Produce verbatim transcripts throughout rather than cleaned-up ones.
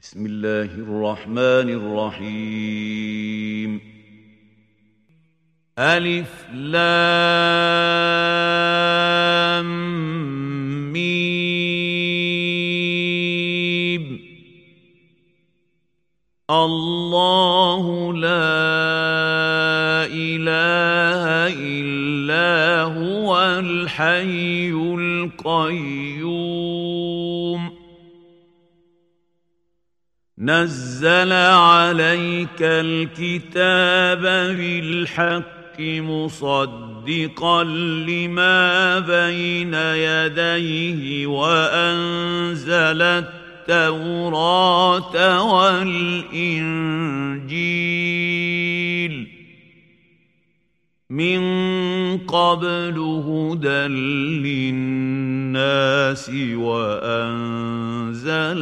بسم الله الرحمن الرحيم ألف لام ميم الله لا إله إلا هو الحي القيوم نزل عليك الكتاب بالحق مصدقا لما بين يديه وأنزل التوراة والإنجيل من قبل هدى للناس وأنزل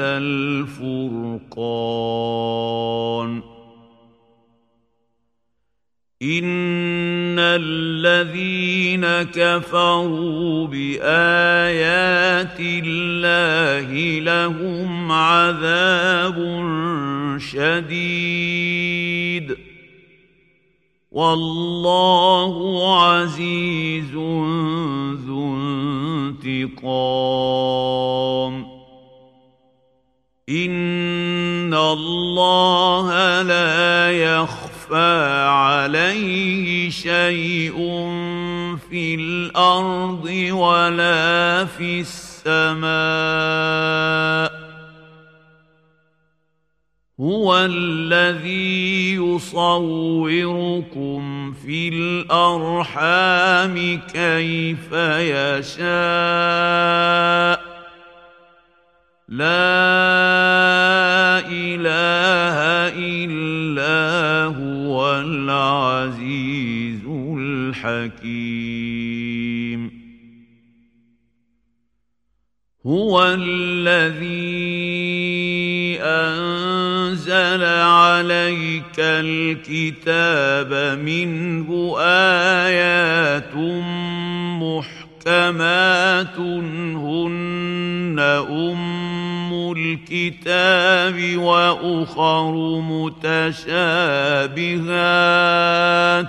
الفرقان إن الذين كفروا بآيات الله لهم عذاب شديد والله عزيز ذو انتقام إن الله لا يخفى عليه شيء في الأرض ولا في السماء هو الذي يصوركم في الأرحام كيف يشاء لا إله إلا هو العزيز الحكيم هو الذي أنزل عليك الكتاب منه آيات محكمات هن أم الكتاب وأخر متشابهات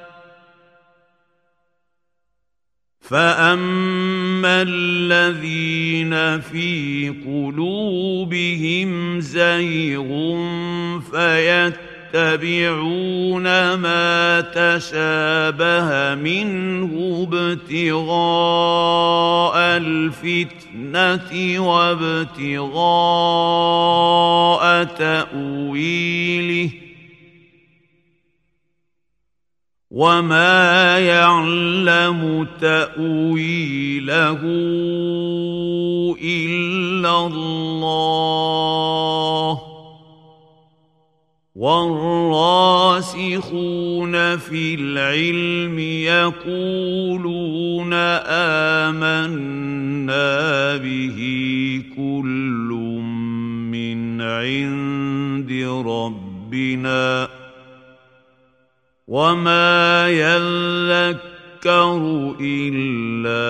فأما الذين في قلوبهم زيغ فيتبعون ما تشابه منه ابتغاء الفتنة وابتغاء تأويله وما يعلم تأويله إلا الله والراسخون في العلم يقولون آمنا به كل من عند ربنا وما يذكر إلا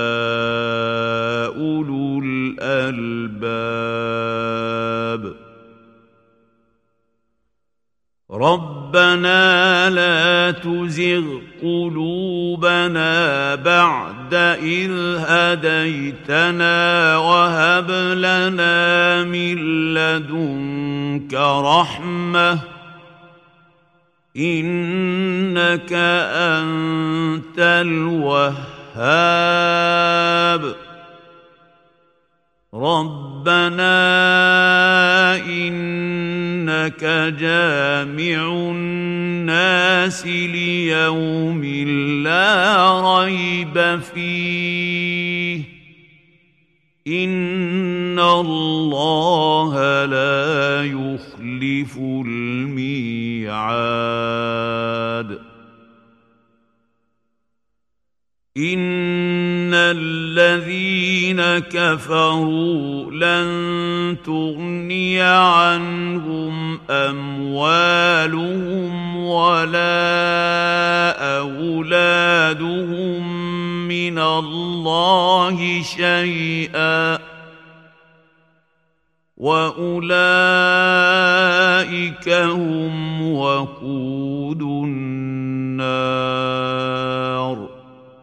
أولو الألباب ربنا لا تزغ قلوبنا بعد إذ هديتنا وهب لنا من لدنك رحمة إنك أنت الوهاب ربنا إنك جامع الناس ليوم لا ريب فيه إن الله لا يخلف الميعاد إن الذين كفروا لن تغني عنهم أموالهم ولا أولادهم من الله شيئا وأولئك أولئك هم وقود النار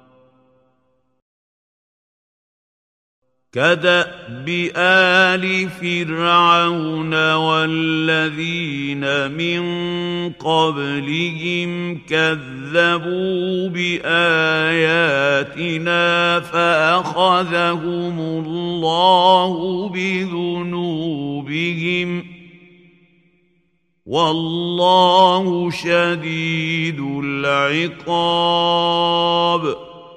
كدأب آل فرعون والذين من قبلهم كذبوا بآياتنا فأخذهم الله بذنوبهم والله شديد العقاب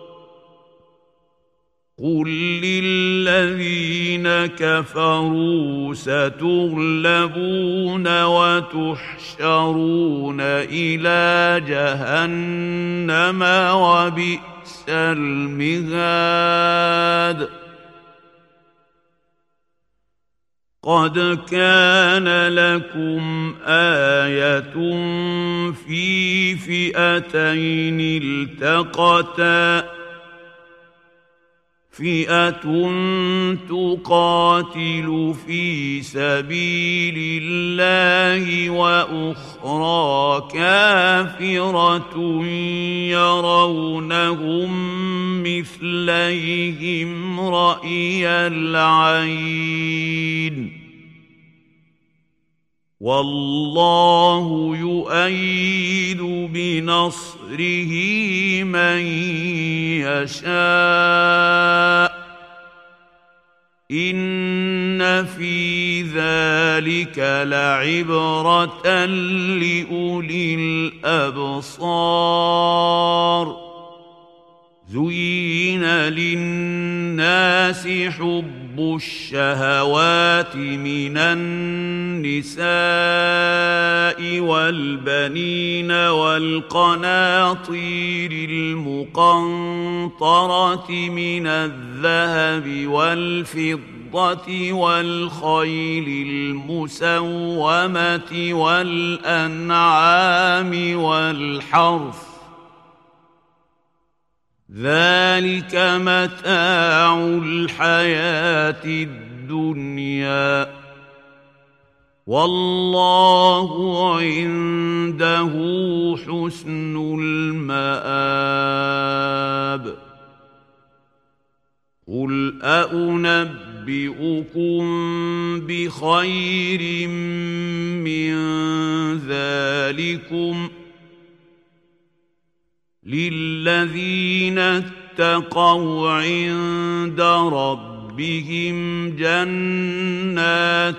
قل للذين كفروا ستغلبون وتحشرون إلى جهنم وبئس المهاد قد كان لكم آية في فئتين التقتا فئة تقاتل في سبيل الله وأخرى كافرة يرونهم مثليهم رأي العين والله يؤيد بنصره من يشاء إن في ذلك لعبرة لأولي الأبصار زين للناس حب الشهوات من النساء والبنين والقناطير المقنطرة من الذهب والفضة والخيل المسومة والأنعام والحرث ذلك متاع الحياة الدنيا والله عنده حسن المآب قل أنبئكم بخير من ذلكم للذين اتقوا عند ربهم جنات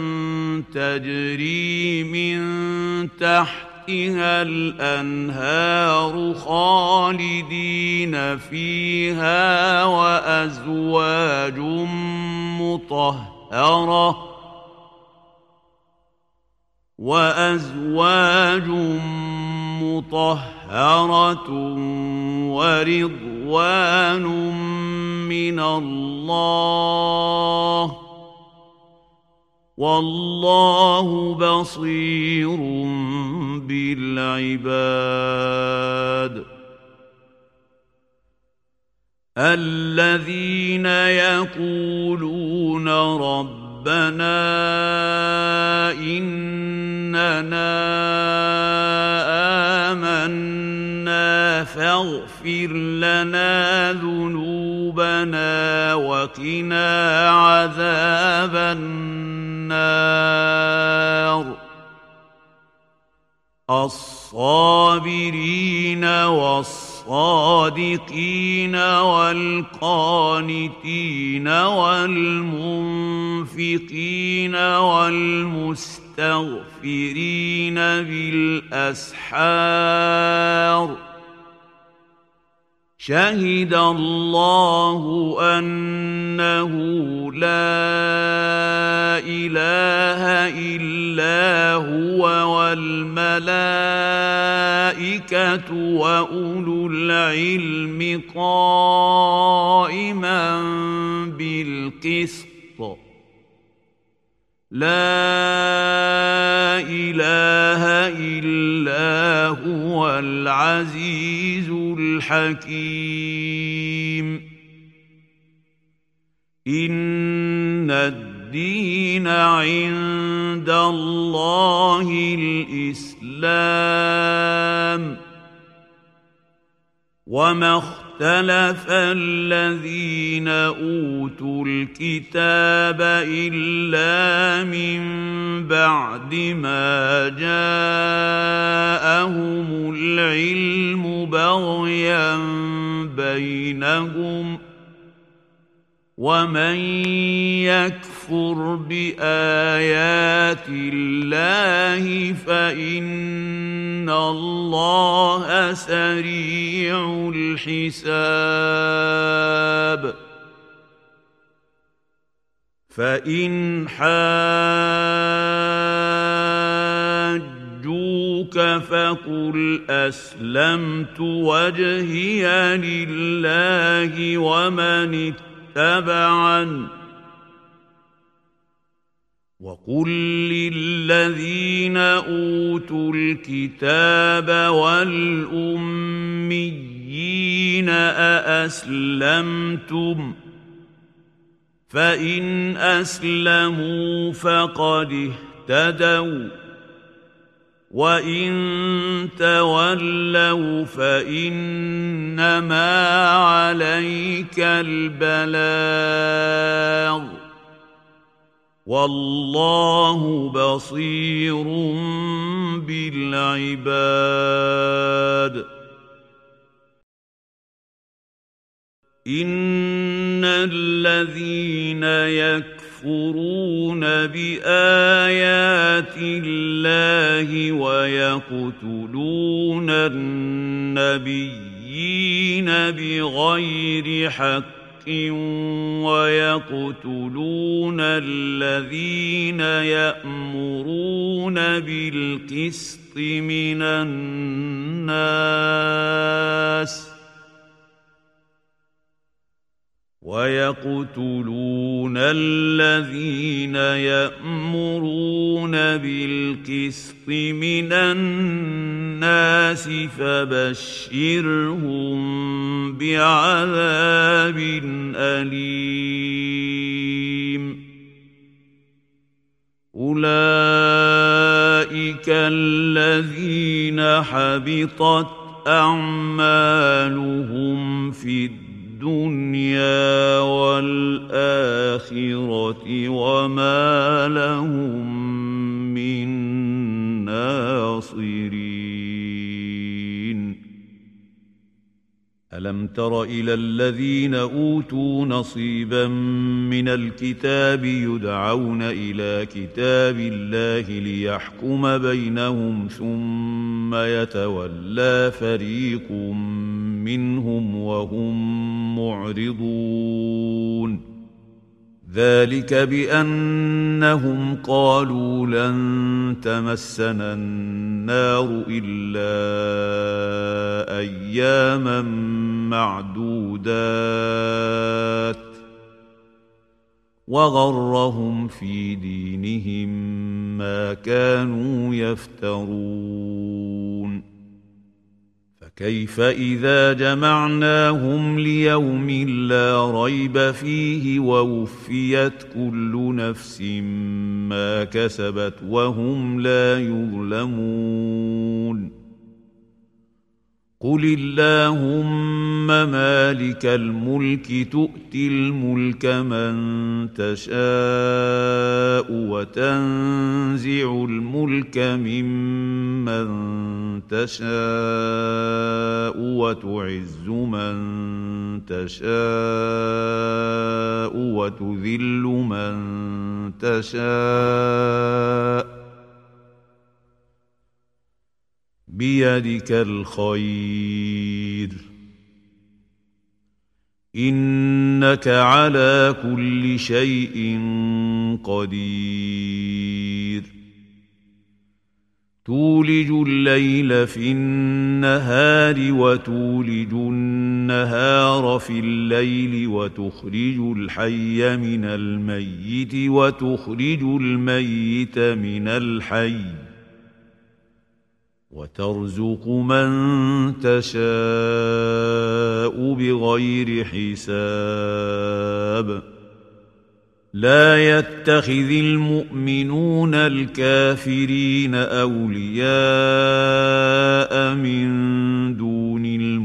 تجري من تحتها الأنهار خالدين فيها وأزواج مطهرة وأزواج مطهرة ورضوان من الله والله بصير بالعباد الذين يقولون ربنا إننا آمنا فاغفر لنا ذنوبنا وقنا عذاب النار الصابرين والصادقين والقانتين والمنفقين والمستغفرين بالأسحار شهد الله أنه لا إله إلا هو والملائكة وأولو العلم قائما بالقسط لا إله إلا هو العزيز الحكيم إن الدين عند عند الله الإسلام وما اختلف الذين أوتوا الكتاب إلا من بعد ما جاءهم العلم بغيا بينهم ومن يكفر بآيات الله فإن الله سريع الحساب فإن حاجوك فقل أسلمت وجهي لله ومن اتبعن وقل للذين أوتوا الكتاب والأميين أأسلمتم فإن أسلموا فقد اهتدوا وإن تولوا فإنما عليك البلاغ والله بصير بالعباد إن الذين يكفرون بآيات الله ويقتلون النبيين بغير حق ويقتلون الذين يأمرون بالقسط من الناس ويقتلون الذين يأمرون بالقسط من الناس فبشرهم بعذاب أليم أولئك الذين حبطت أعمالهم في الدنيا الدنيا والآخرة وما لهم من ناصرين ألم تر إلى الذين أوتوا نصيبا من الكتاب يدعون إلى كتاب الله ليحكم بينهم ثم يتولى فريق منهم وهم معرضون ذلك بأنهم قالوا لن تمسنا النار إلا أياما معدودات وغرهم في دينهم ما كانوا يفترون فكيف إذا جمعناهم ليوم لا ريب فيه ووفيت كل نفس ما كسبت وهم لا يظلمون قل اللهم مالك الملك تؤتي الملك من تشاء وتنزع الملك ممن تشاء وتعز من تشاء وتذل من تشاء بيدك الخير إنك على كل شيء قدير تولج الليل في النهار وتولج النهار في الليل وتخرج الحي من الميت وتخرج الميت من الحي وترزق من تشاء بغير حساب لا يتخذ المؤمنون الكافرين أولياء من دون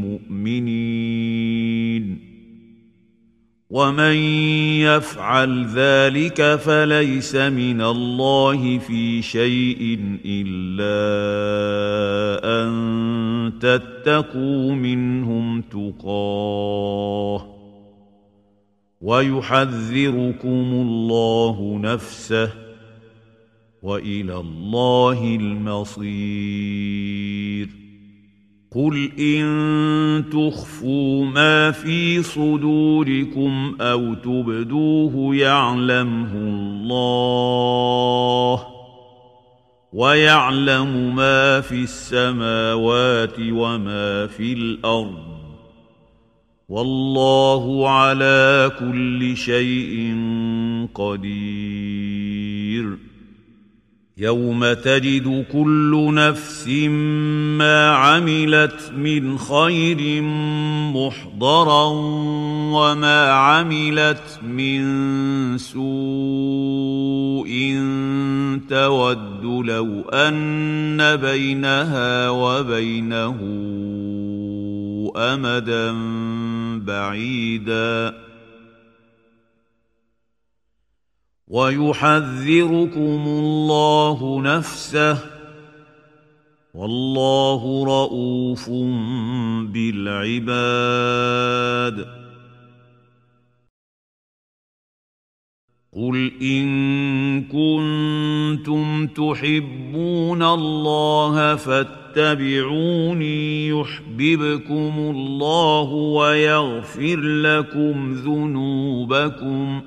المؤمنين ومن يفعل ذلك فليس من الله في شيء إلا أن تتقوا منهم تقاه ويحذركم الله نفسه وإلى الله المصير قل إن تخفوا ما في صدوركم أو تبدوه يعلمه الله ويعلم ما في السماوات وما في الأرض والله على كل شيء قدير يوم تجد كل نفس ما عملت من خير محضرا وما عملت من سوء تود لو أن بينها وبينه أمدا بعيدا ويحذركم الله نفسه والله رؤوف بالعباد قل إن كنتم تحبون الله فاتبعوني يحببكم الله ويغفر لكم ذنوبكم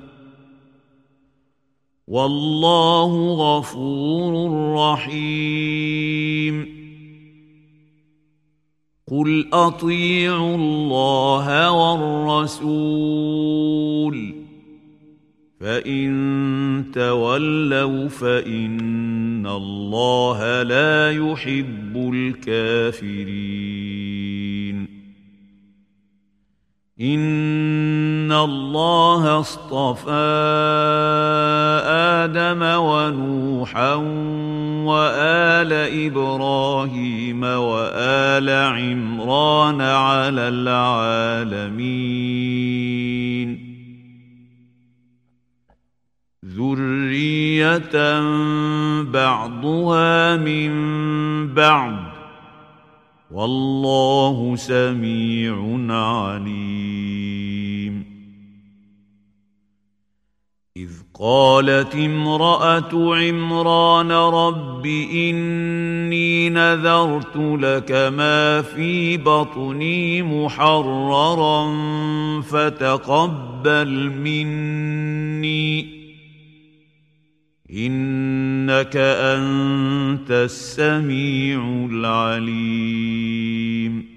والله غفور رحيم قل أطيعوا الله والرسول فإن تولوا فإن الله لا يحب الكافرين إن الله اصطفى آدم ونوحا وآل إبراهيم وآل عمران على العالمين ذرية بعضها من بعض والله سميع عليم إذ قالت امرأة عمران رب إني نذرت لك ما في بطني محررا فتقبل مني إنك أنت السميع العليم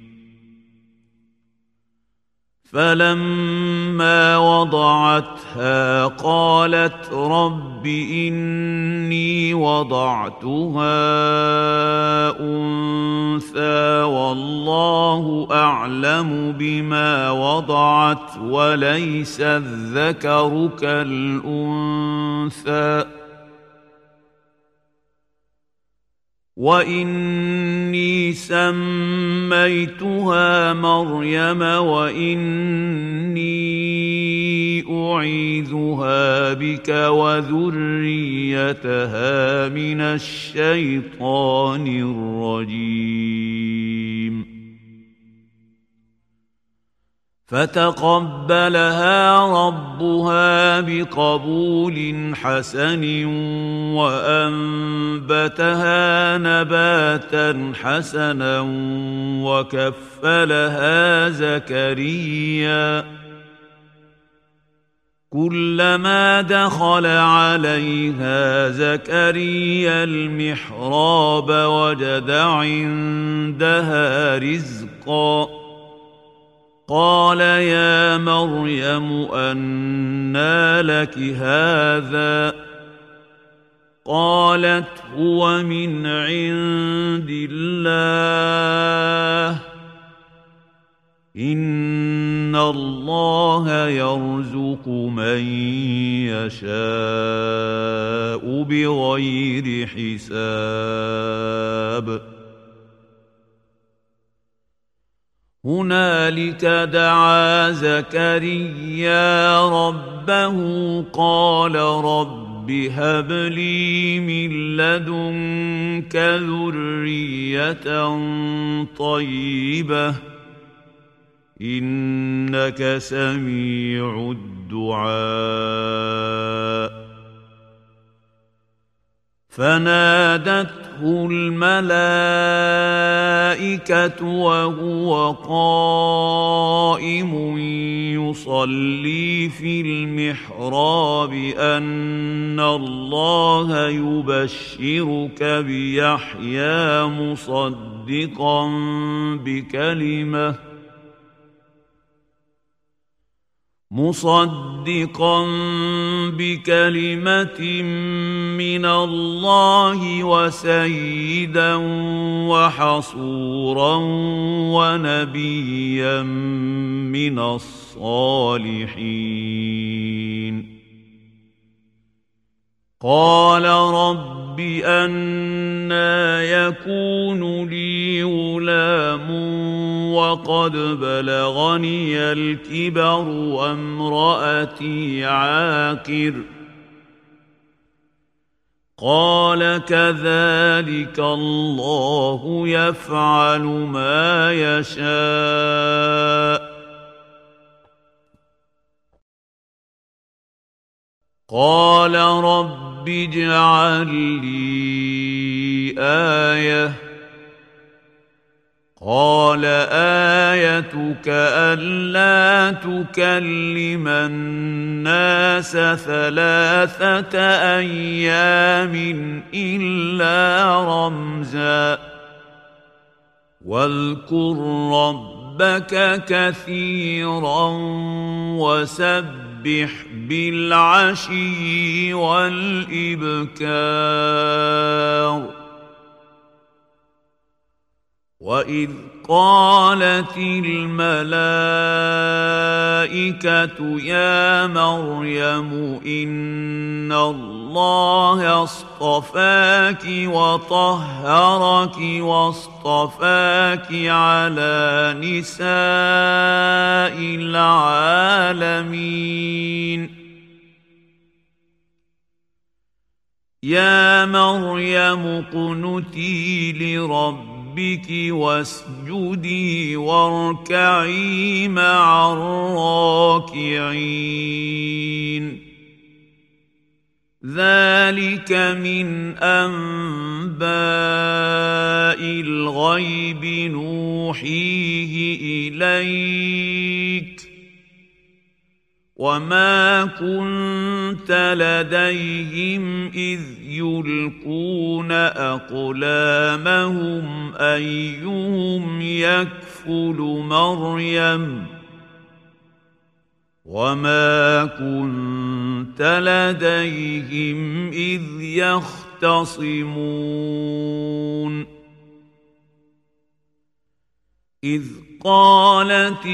فلما وضعتها قالت رب إني وضعتها أنثى والله أعلم بما وضعت وليس الذكر كالأنثى وإني سميتها مريم وإني أعيذها بك وذريتها من الشيطان الرجيم فتقبلها ربها بقبول حسن وأنبتها نباتا حسنا وكفلها زكريا كلما دخل عليها زكريا المحراب وجد عندها رزقا قال يا مريم أنى لك هذا قالت هو من عند الله إن إن الله يرزق من يشاء بغير حساب هنالك دعا زكريا ربه قال رب هب لي من لدنك ذرية طيبة إنك سميع الدعاء فنادته الملائكة وهو قائم يصلي في المحراب أن الله يبشرك بيحيى مصدقا بكلمة مصدقا بكلمة من الله وسيدا وحصورا ونبيا من الصالحين قال رب أنى يكون لي غلام وقد بلغني الكبر وامرأتي عاقر قال كذلك الله يفعل ما يشاء قال رب اجعل لي آية قال آيتك ألا تكلم الناس ثلاثة أيام إلا رمزا واذكر ربك كثيرا وسبح بالعشي والإبكار وإذ قالت الملائكة يا مريم إن الله اصطفاك وطهرك واصطفاك على نساء العالمين يا مريم اقنتي لربك ربك واسجدي واركعي مع الراكعين ذلك من أنباء الغيب نوحيه إليك وما كنت لديهم إذ يلقون أقلامهم أيهم يكفل مريم وما كنت لديهم إذ يختصمون إذ قالت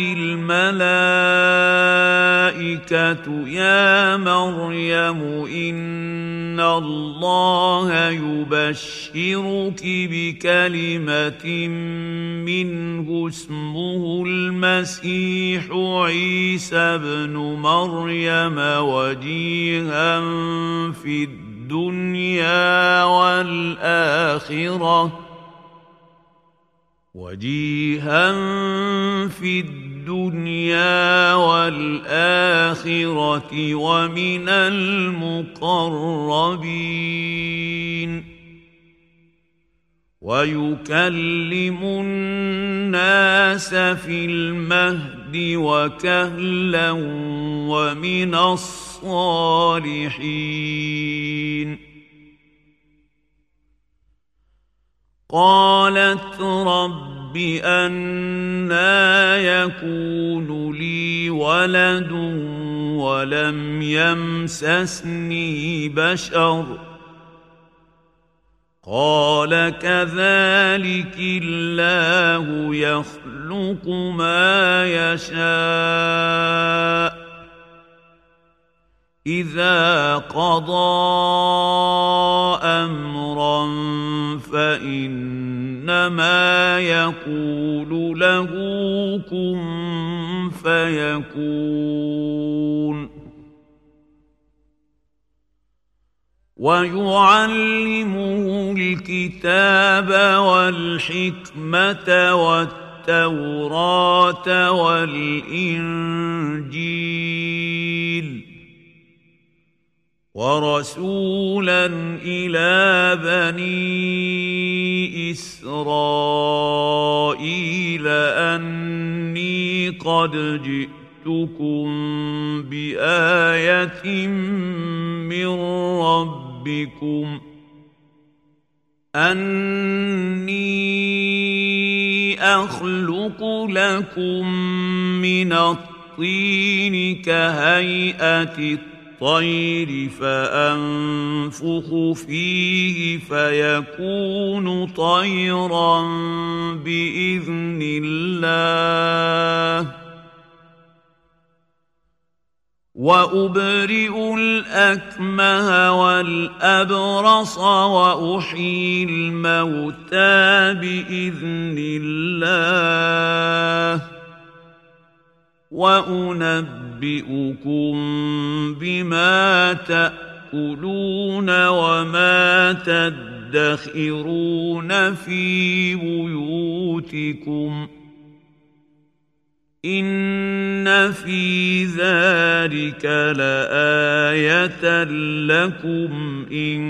الملائكة يا مريم إن الله يبشرك بكلمة منه اسمه المسيح عيسى ابن مريم وجيها في الدنيا والآخرة وجيها في الدنيا والآخرة ومن المقربين ويكلم الناس في المهد وكهلا ومن الصالحين قالت رب أنى يكون لي ولد ولم يمسسني بشر قال كذلك الله يخلق ما يشاء إذا قضى أمرا فإنما يقول له كن فيكون ويعلمه الكتاب والحكمة والتوراة والإنجيل ورسولا إلى بني إسرائيل أني قد جئتكم بآية من ربكم أني أخلق لكم من الطين كهيئة الطير فأنفخ فيه فيكون طيرا بإذن الله وأبرئ الأكمه والأبرص وأحيي الموتى بإذن الله وأنبئكم بما تأكلون وما تدخرون في بيوتكم إن في ذلك لآية لكم إن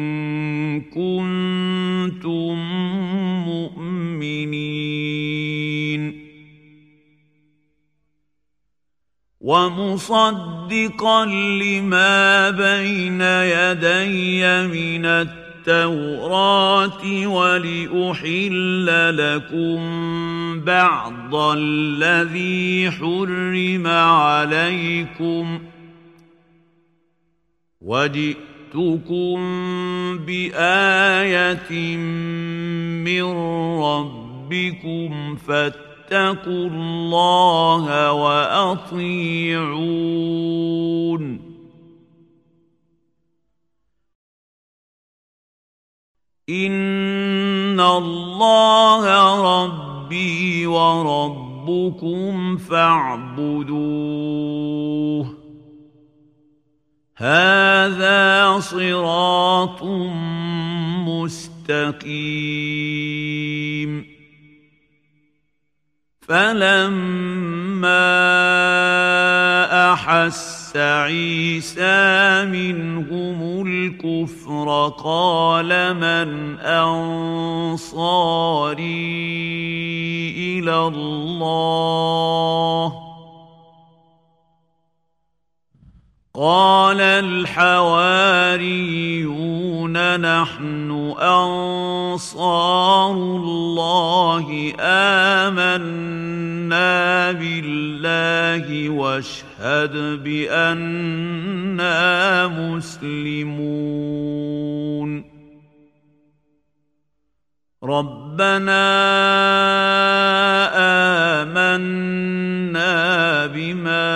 كنتم مؤمنين ومصدقا لما بين يدي من التوراة ولأحل لكم بعض الذي حرم عليكم وجئتكم بآية من ربكم فاتقوا الله وأطيعون إن الله ربي وربكم فاعبدوه هذا صراط مستقيم فلما أحس عيسى منهم الكفر قال من أنصاري إلى الله قال الحواريون نحن أنصار الله آمنا بالله واشهد بأننا مسلمون ربنا آمنا بما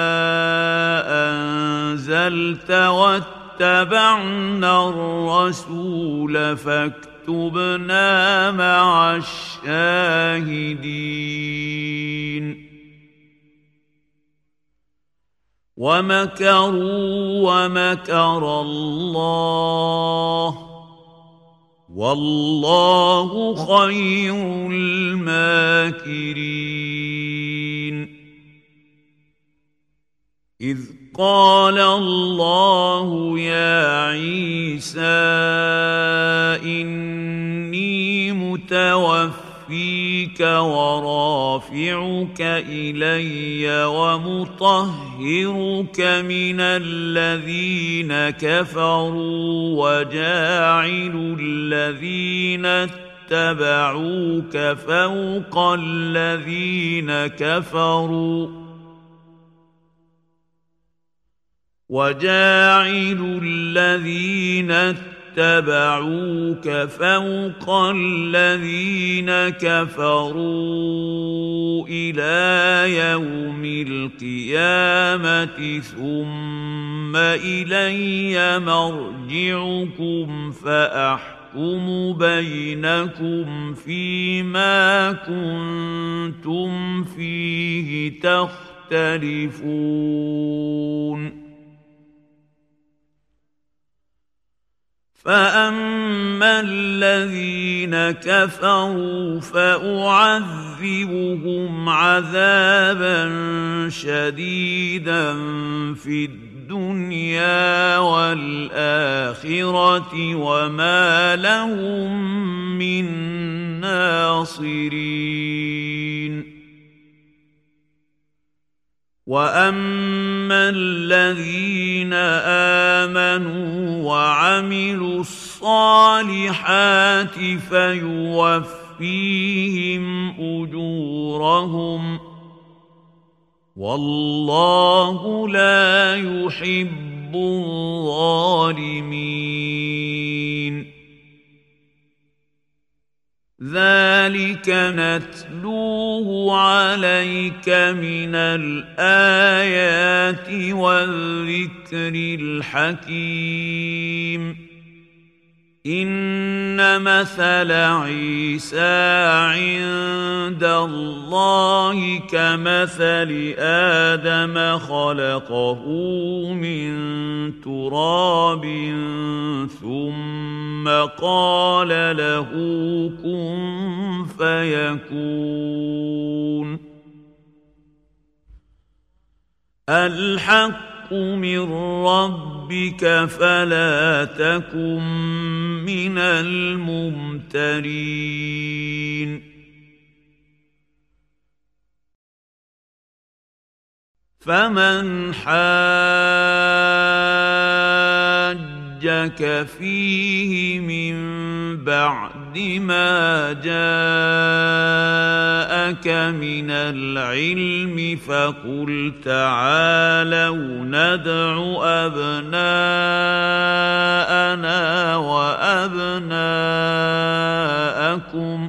أنزلت واتبعنا الرسول فاكتبنا مع الشاهدين ومكروا ومكر الله والله خير الماكرين إذ قال الله يا عيسى إني متوفيك ورافعك إلي ومطهرك من الذين كفروا وجاعل الذين اتبعوك فوق الذين كفروا وجاعل الذين اتبعوك فوق الذين كفروا إلى يوم القيامة ثم إلي مرجعكم فأحكم بينكم فيما كنتم فيه تختلفون فأما الذين كفروا فأعذبهم عذابا شديدا في الدنيا والآخرة وما لهم من ناصرين وأما الذين آمنوا وعملوا الصالحات فيوفيهم أجورهم والله لا يحب الظالمين ذلك نتلوه عليك من الآيات والذكر الحكيم إن مثل عيسى عند الله كمثل آدم خلقه من تراب ثم قال له كن فيكون الحق من ربك فلا تكن من الممترين فمن حاجك فيه من بعد ما جاءك من العلم فقل تعالوا ندع أبناءنا وأبناءكم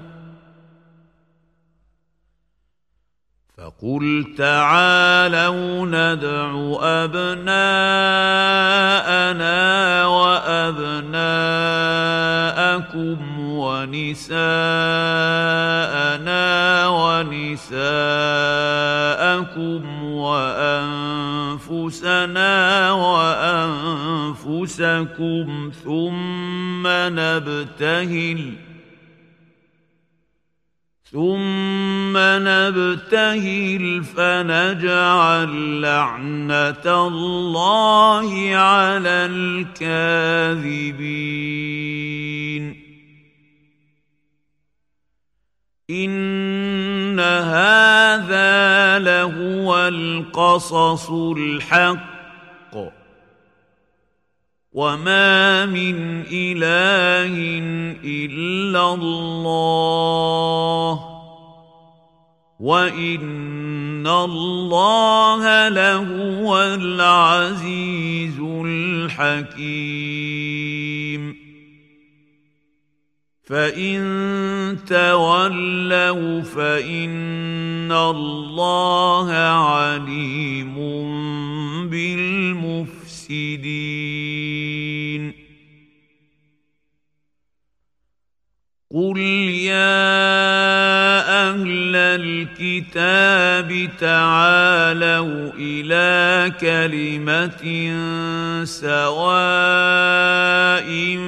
فقل تعالوا ندع أبناءنا وأبناءكم ونساءنا ونساءكم وأنفسنا وأنفسكم ثم نبتهل ثم نبتهل فنجعل لعنة الله على الكاذبين إن هذا لهو القصص الحق وما من إله إلا الله وإن الله لهو العزيز الحكيم فإن تولوا فإن الله عليم بالمفسدين قل يا أهل الكتاب تعالوا إلى كلمة سواء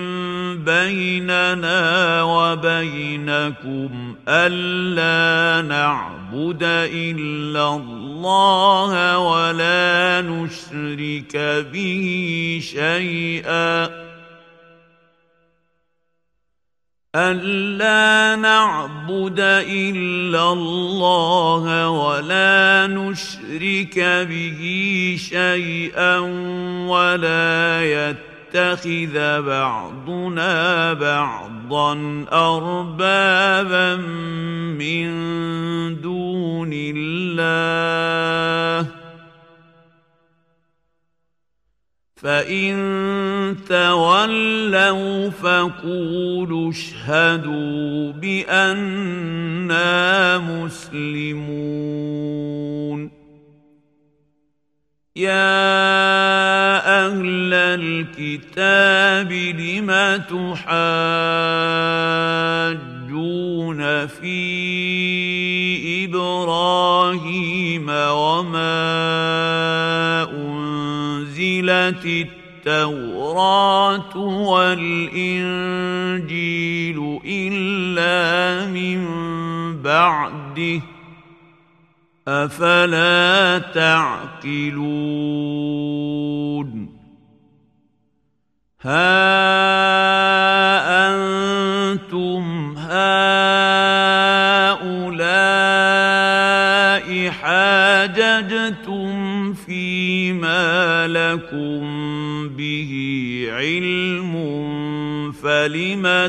بيننا وبينكم ألا نعبد إلا الله ولا نشرك به شيئا ألا نعبد إلا الله ولا نشرك به شيئا ولا يتخذ بعضنا بعضا أربابا من دون الله فإن تولوا فقولوا اشهدوا بأننا مسلمون. يا أهل الكتاب لم تحاجون في إبراهيم وما أنزلت التوراة والإنجيل إلا من بعده أفلا تعقلون. ها أنتم هؤلاء حاججتم فيما لكم به علم فلم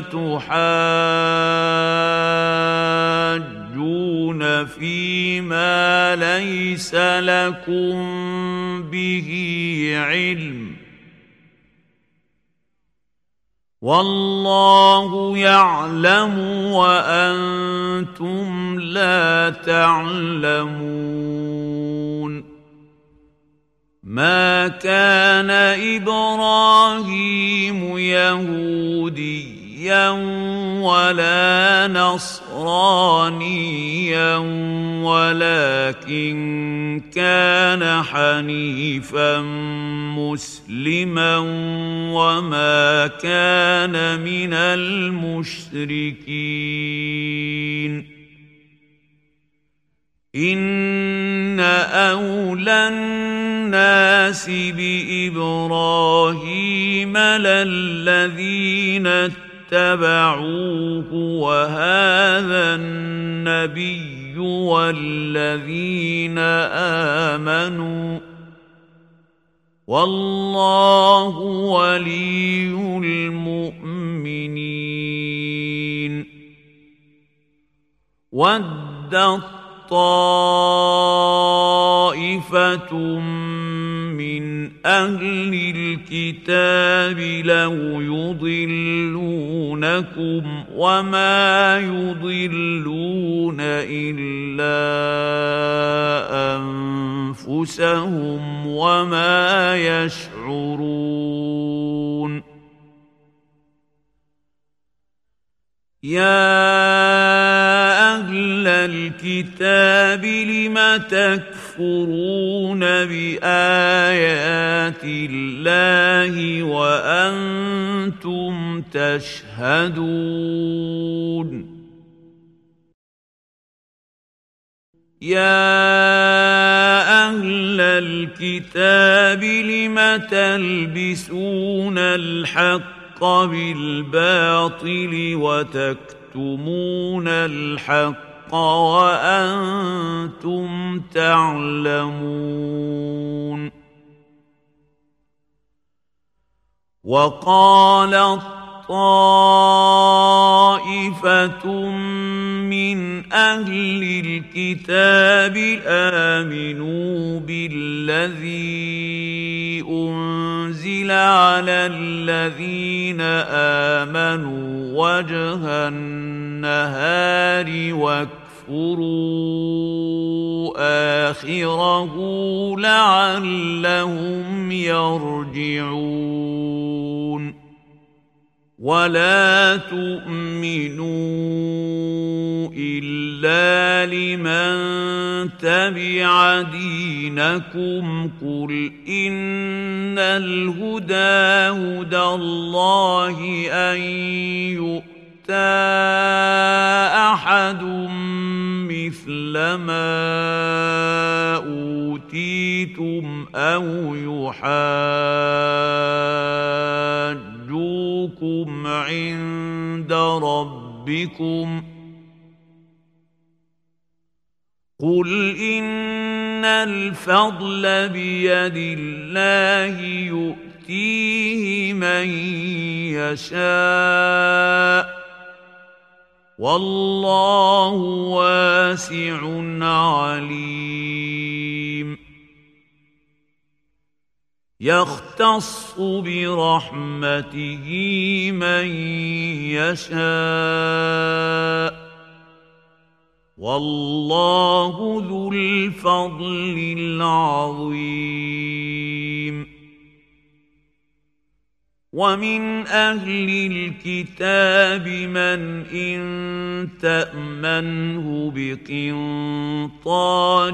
تحاجون فيما ليس لكم به علم والله يعلم وأنتم لا تعلمون. ما كان إبراهيم يهوديا ولا نصرانيا ولكن كان حنيفا مسلما وما كان من المشركين. إن أولى الناس بإبراهيم للذين اتبعوه وهذا النبي والذين آمنوا والله ولي المؤمنين. ودت طائفة من أهل الكتاب لو يضلونكم وما يضلون إلا أنفسهم وما يشعرون. يا أهل الكتاب لم تكفرون بآيات الله وأنتم تشهدون. يا أهل الكتاب لم تلبسون الحق بالباطل وتكتمون الحق وأنتم تعلمون. وقالت طائفة من أهل الكتاب آمنوا بالذي أنزل على الذين آمنوا وجه النهار واكفروا آخره لعلهم يرجعون. ولا تؤمنوا إلا لمن تبع دينكم قل إن الهدى هدى الله أن يؤتى أحد مثل ما أوتيتم أو يحاجوكم عند ربكم قل إن الفضل بيد الله يؤتيه من يشاء والله واسع عليم. يختص برحمته من يشاء والله ذو الفضل العظيم. ومن أهل الكتاب من إن تأمنه بقنطار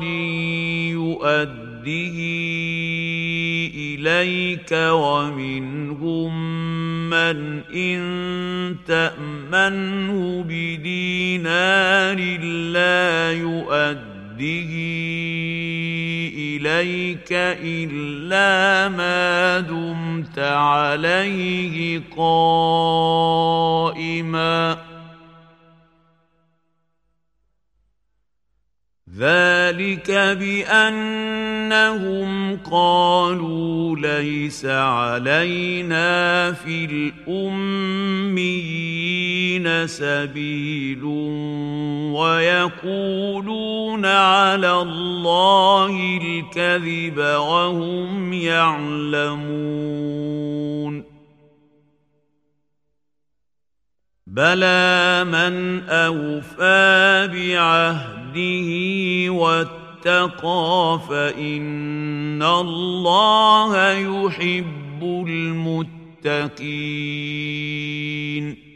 يؤده إليك ومنهم من إن تأمنه بدينار لا يؤده إليك إلا ما دمت عليه قائما ذلك بأنهم قالوا ليس علينا في الأميين سبيل ويقولون على الله الكذب وهم يعلمون بلى من أوفى بعهده واتقى فإن الله يحب المتقين.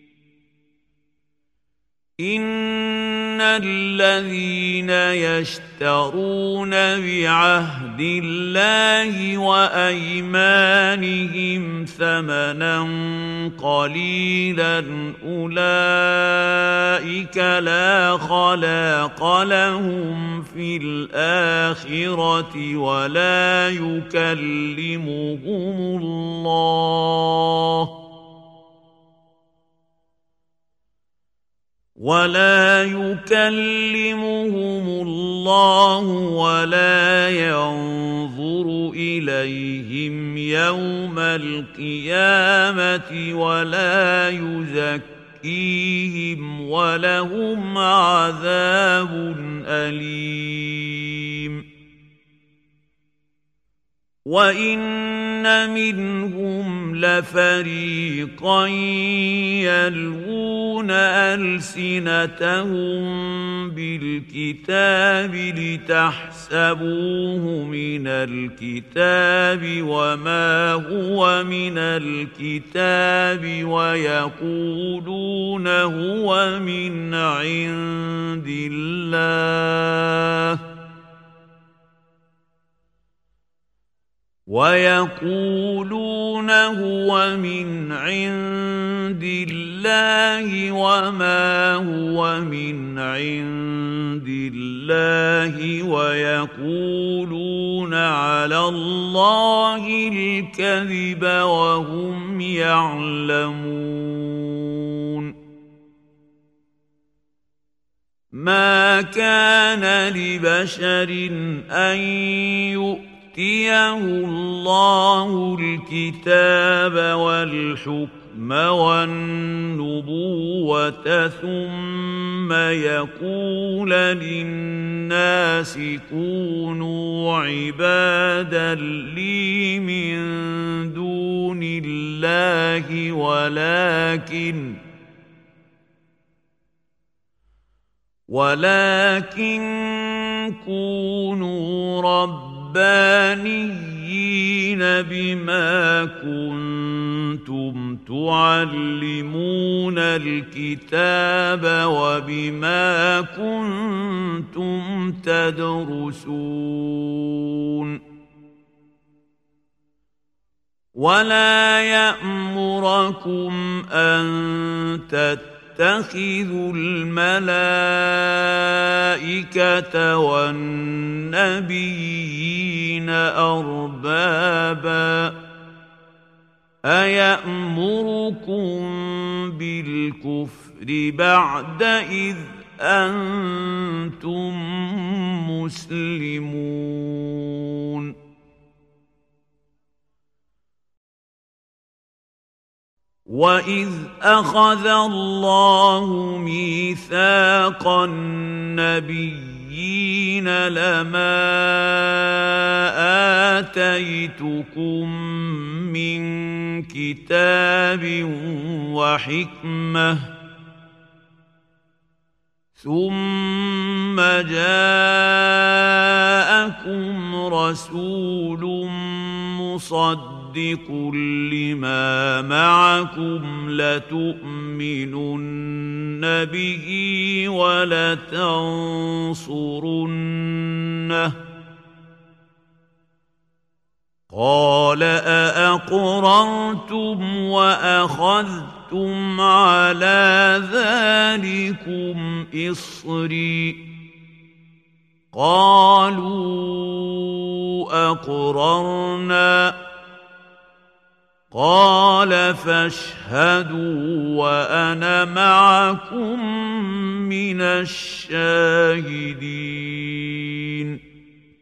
إن الذين يشترون بعهد الله وأيمانهم ثمنا قليلا أولئك لا خلاق لهم في الآخرة ولا يكلمهم الله ولا يكلمهم الله ولا ينظر إليهم يوم القيامة ولا يزكيهم ولهم عذاب أليم. وإن منهم لفريقا يلوون ألسنتهم بالكتاب لتحسبوه من الكتاب وما هو من الكتاب ويقولون هو من عند الله ويقولون هو من عند الله وما هو من عند الله ويقولون على الله الكذب وهم يعلمون. ما كان لبشر أن يؤمن يؤتيه الله الكتاب والحكم والنبوة ثم يقول للناس كونوا عبادا لي من دون الله ولكن ولكن كونوا رب ربانيين بما كنتم تعلمون الكتاب وبما كنتم تدرسون. ولا يأمركم أن تتقوا اتخذوا الملائكة والنبيين أربابا أيأمركم بالكفر بعد إذ أنتم مسلمون. وَإِذْ أَخَذَ اللَّهُ مِيثَاقَ النَّبِيِّينَ النبيين لما آتيتكم من كتاب وحكمة ثم جاءكم رسول مصدق لما معكم لتؤمنن به ولتنصرنه قال أأقررتم وأخذتم على ذلكم إصري قالوا أقررنا قال فاشهدوا وأنا معكم من الشاهدين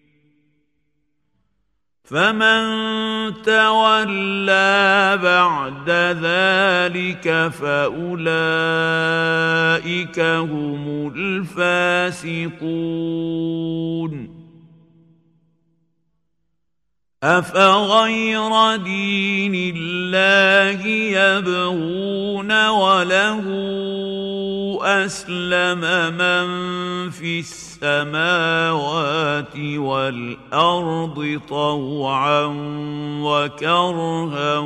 فمن تولى بعد ذلك فأولئك هم الفاسقون أفغير دين الله يبغون وله أسلم من في السماوات والأرض طوعا وكرها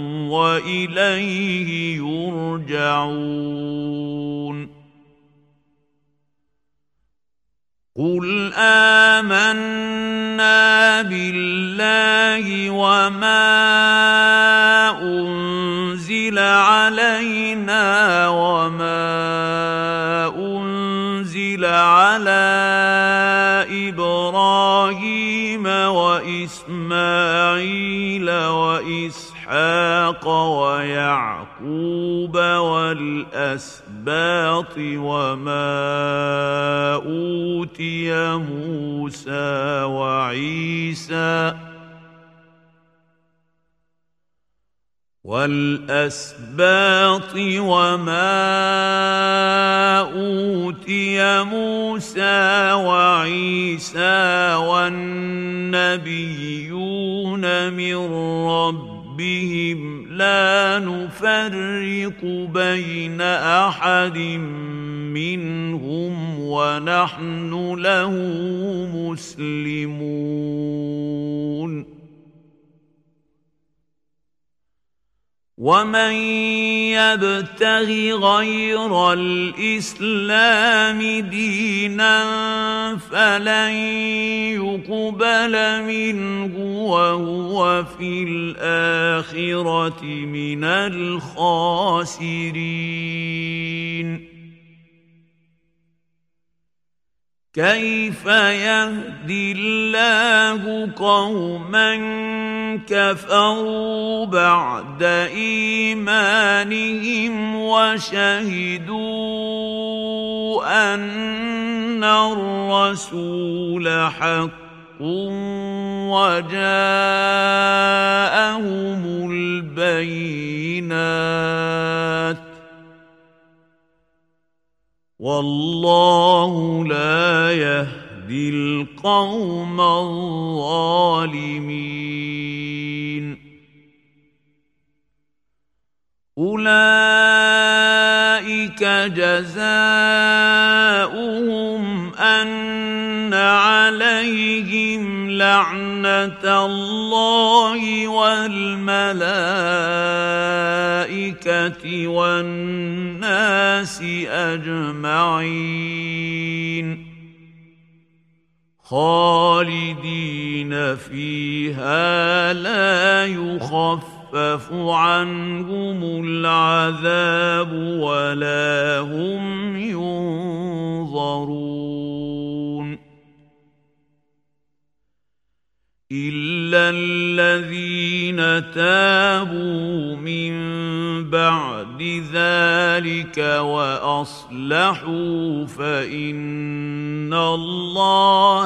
وإليه يرجعون قل آمنا بالله وما أنزل علينا وما أنزل على إبراهيم وإسماعيل وإسحاق ويعقوب والأسباط وما أوتي موسى وعيسى والأسباط وما أوتي موسى وعيسى والنبيون من ربهم لا نفرق بين أحد منهم ونحن له مسلمون ومن يبتغ غير الإسلام دينا فلن يقبل منه وهو في الآخرة من الخاسرين كيف يهدي الله قوما كفروا بعد إيمانهم وشهدوا أن الرسول حق وجاءهم البينات والله لا يهدي القوم الظالمين أولئك جزاؤهم أن عليهم لعنة الله والملائكة والناس أجمعين خالدين فيها لا يخفف عنهم العذاب ولا هم ينظرون إلا الذين تابوا من بعد ذلك وأصلحوا فإن الله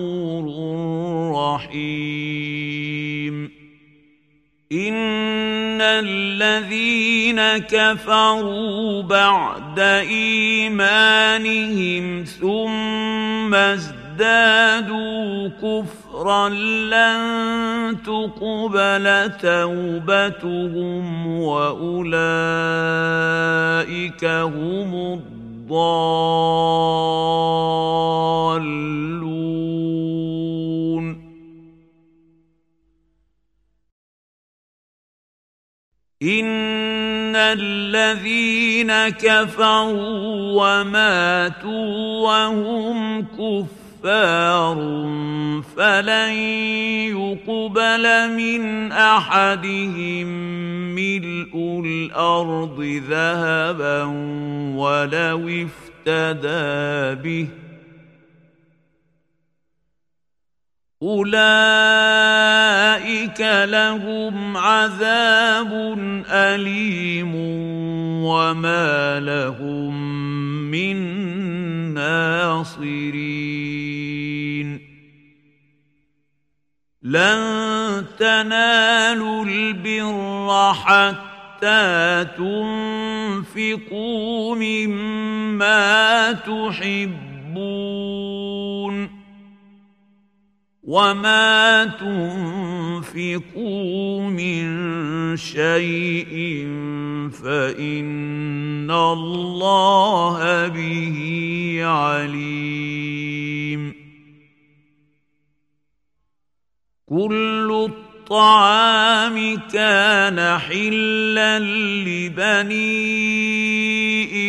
غفور رحيم إن الذين كفروا بعد إيمانهم ثم ازدادوا كفرا لن تقبل توبتهم وأولئك هم الضالون. إن الذين كفروا وماتوا وهم كفار فلن يقبل من أحدهم ملء الأرض ذهبا ولو افتدى به أولئك لهم عذاب أليم وما لهم من ناصرين. لن تنالوا البر حتى تنفقوا مما تحبون وما تنفقوا من شيء فإن الله به عليم. كل الطعام كان حلا لبني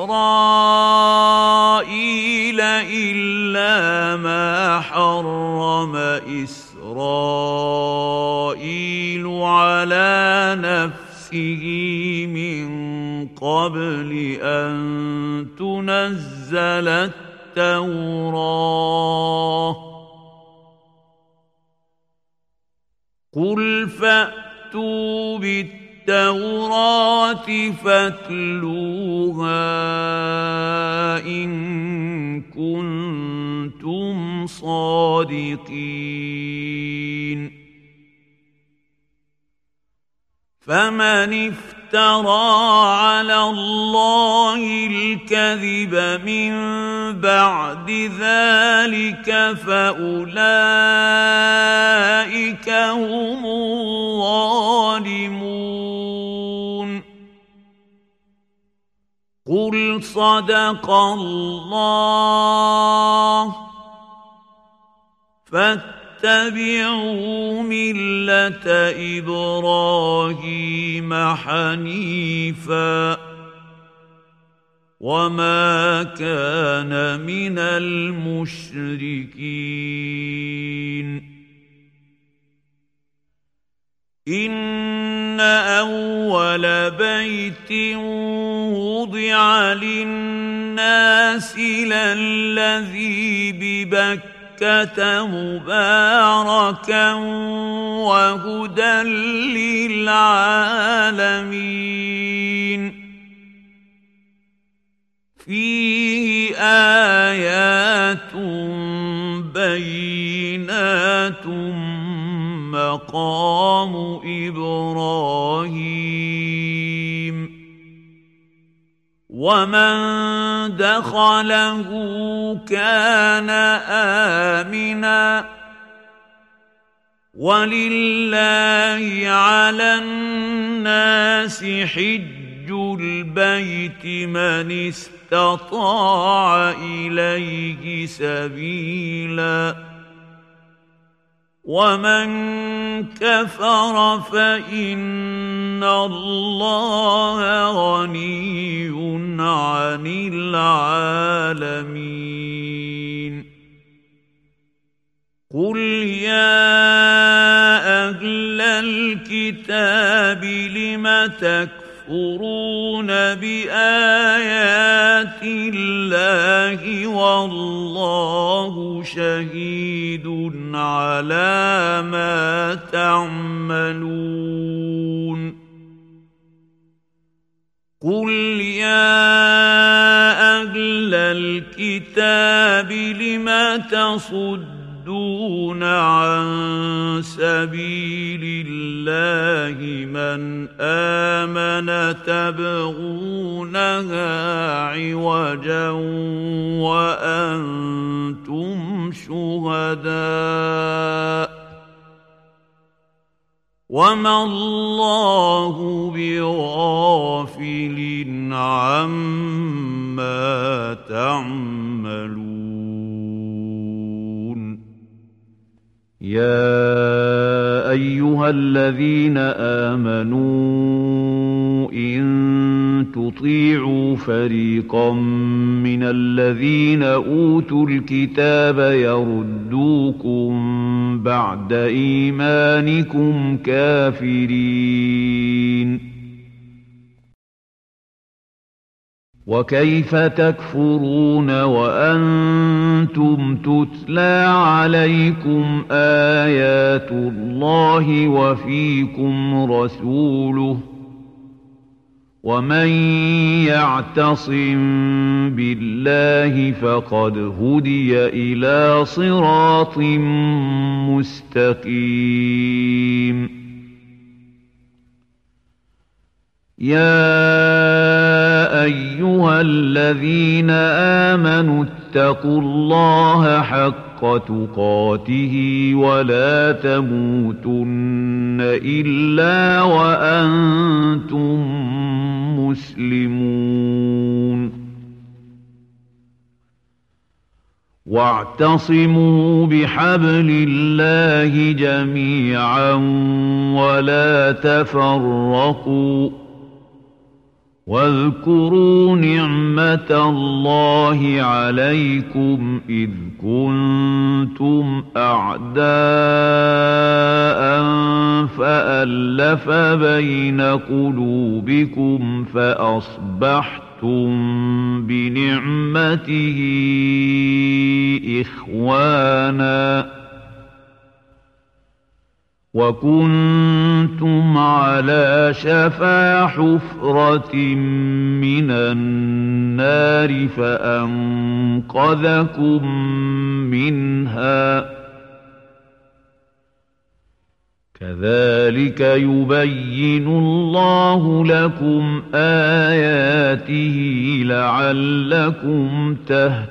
إسرائيل إلا ما حرم إسرائيل على نفسه من قبل أن تنزل التوراة. قل فأتوا بالتوراة فاتلوها إن كنتم صادقين. فمن افترى على الله الكذب من بعد ذلك فأولئك هم الظالمون. قل صدق الله فاتبعوا ملة إبراهيم حنيفا وما كان من المشركين. إن أول بيت وضع للناس للذي ببكة مباركا وهدى للعالمين. فيه آيات بينات مقام إبراهيم ومن دخله كان آمنا ولله على الناس حج البيت من استطاع إليه سبيلا ومن كفر فإن الله غني عن العالمين. قل يا أهل الكتاب لم تكفرون بآيات الله والله شهيد على ما تعملون. قل يا أهل الكتاب لم تصدون عن سبيل الله من آمن تبغونها عوجا وأنتم شهداء وما الله بغافل عما تعملون. يا أيها الذين آمنوا إن تطيعوا فريقا من الذين أوتوا الكتاب يردوكم بعد إيمانكم كافرين وكيف تكفرون وأنتم تتلى عليكم آيات الله وفيكم رسوله ومن يعتصم بالله فقد هدي إلى صراط مستقيم. يا أيها الذين آمنوا اتقوا الله حق تقاته ولا تموتن إلا وأنتم مسلمون واعتصموا بحبل الله جميعا ولا تفرقوا واذكروا نعمة الله عليكم إذ كنتم أعداء فألف بين قلوبكم فأصبحتم بنعمته إخوانا وكنتم على شفا حفرة من النار فأنقذكم منها كذلك يبين الله لكم آياته لعلكم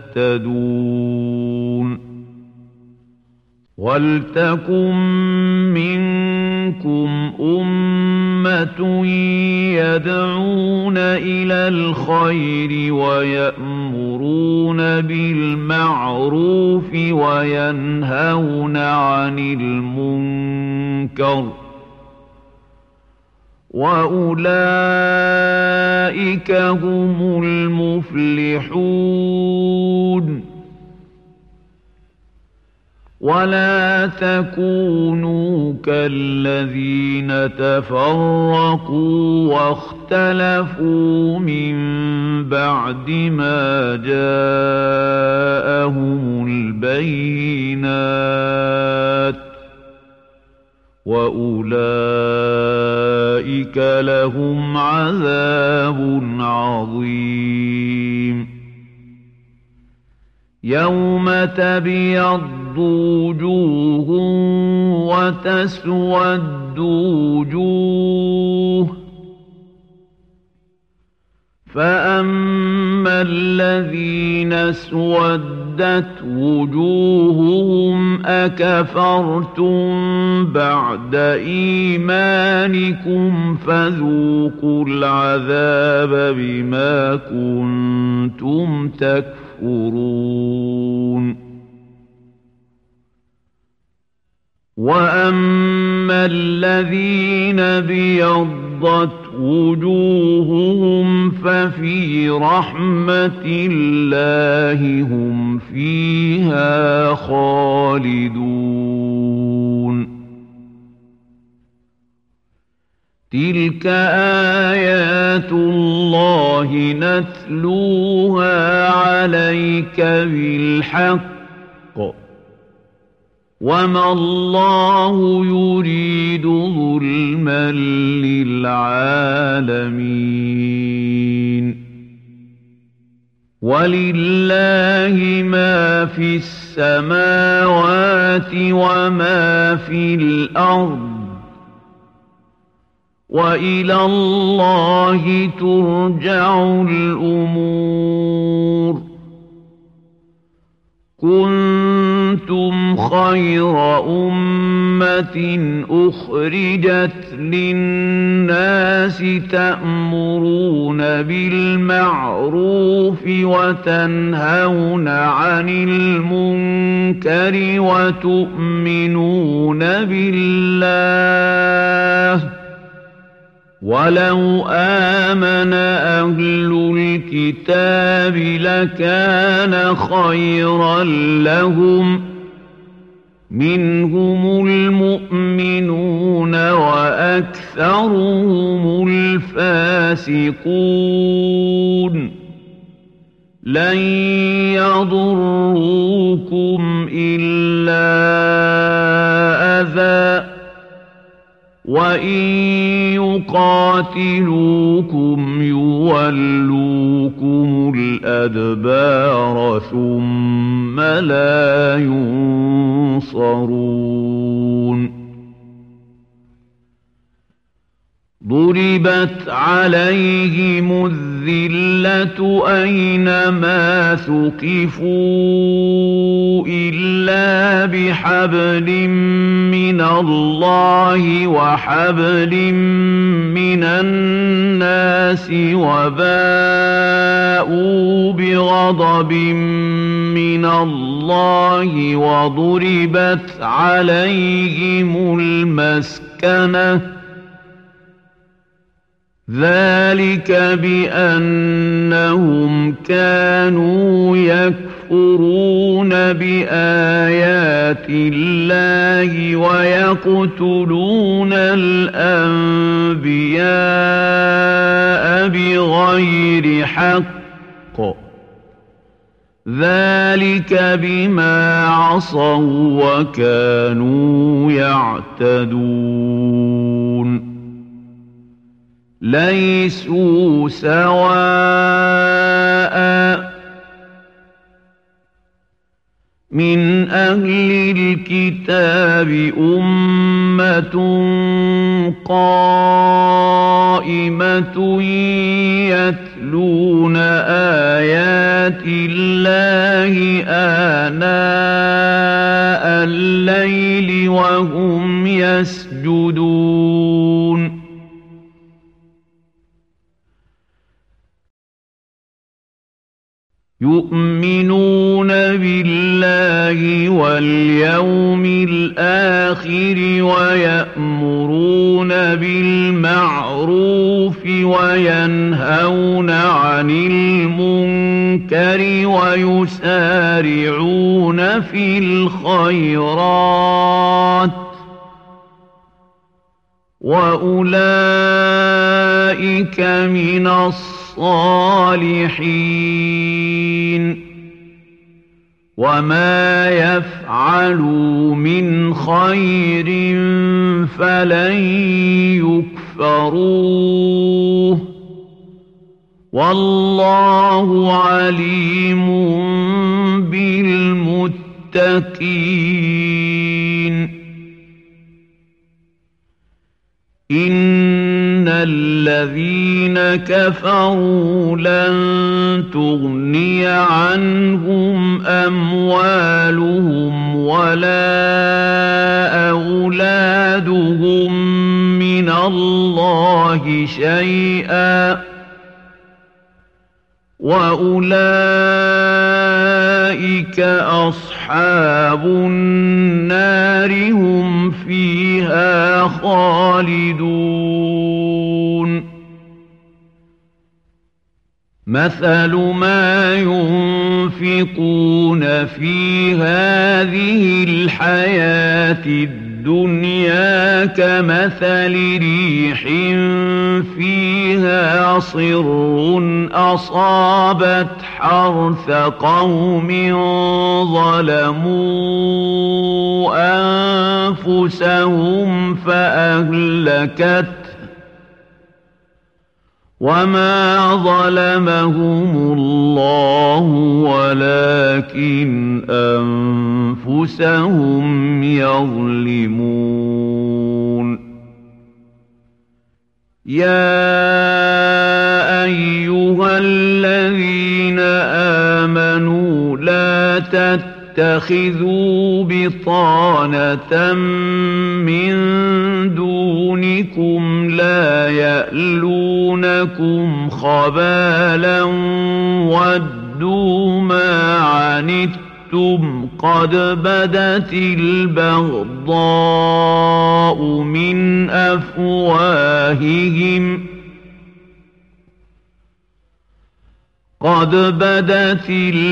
تهتدون. ولتكن منكم أمة يدعون إلى الخير ويأمرون بالمعروف وينهون عن المنكر وأولئك هم المفلحون. ولا تكونوا كالذين تفرقوا واختلفوا من بعد ما جاءهم البينات وأولئك لهم عذاب عظيم. يوم تبيض وجوه وتسود وجوه فأما الذين اسودت وجوههم أكفرتم بعد إيمانكم فذوقوا العذاب بما كنتم تكفرون. وأما الذين ابيضت وجوههم ففي رحمة الله هم فيها خالدون. تلك آيات الله نتلوها عليك بالحق وما الله يريد ظلما للعالمين. ولله ما في السماوات وما في الأرض وإلى الله ترجع الأمور كنتم خير أمة أخرجت للناس تأمرون بالمعروف وتنهون عن المنكر وتؤمنون بالله ولو آمن أهل الكتاب لكان خيرا لهم منهم المؤمنون وأكثرهم الفاسقون لن يضروكم إلا أذى وإن يقاتلوكم يولوكم الأدبار ثم لا ينصرون ضربت عليهم الذلة أينما ثقفوا إلا بحبل من الله وحبل من الناس وباءوا بغضب من الله وضربت عليهم المسكنة ذلك بأنهم كانوا يكفرون بآيات الله ويقتلون الأنبياء بغير حق ذلك بما عصوا وكانوا يعتدون ليسوا سواء من أهل الكتاب أمة قائمة يتلون آيات الله آناء الليل وهم يسجدون يؤمنون بالله واليوم الآخر ويأمرون بالمعروف وينهون عن المنكر ويسارعون في الخيرات وأولئك من الصالحين وما يفعلوا من خير فلن يكفروه والله عليم بالمتقين إن الذين كفروا لن تغني عنهم أموالهم ولا أولادهم من الله شيئا وأولئك أصحاب النار هم فيها خالدون مثل ما ينفقون في هذه الحياة الدنيا كمثل ريح فيها صر أصابت حرث قوم ظلموا أنفسهم فأهلكته وما ظلمهم الله ولكن أنفسهم يظلمون يَا أَيُّهَا الَّذِينَ آمَنُوا لَا تَتَّخِذُوا بِطَانَةً مِّن دُونِكُمْ لَا يَأْلُونَكُمْ خَبَالًا وَدُّوا مَا عَنِتُّمْ قَدْ بَدَتِ الْبَغْضَاءُ مِنْ أَفْوَاهِهِمْ قَدْ بَدَتِ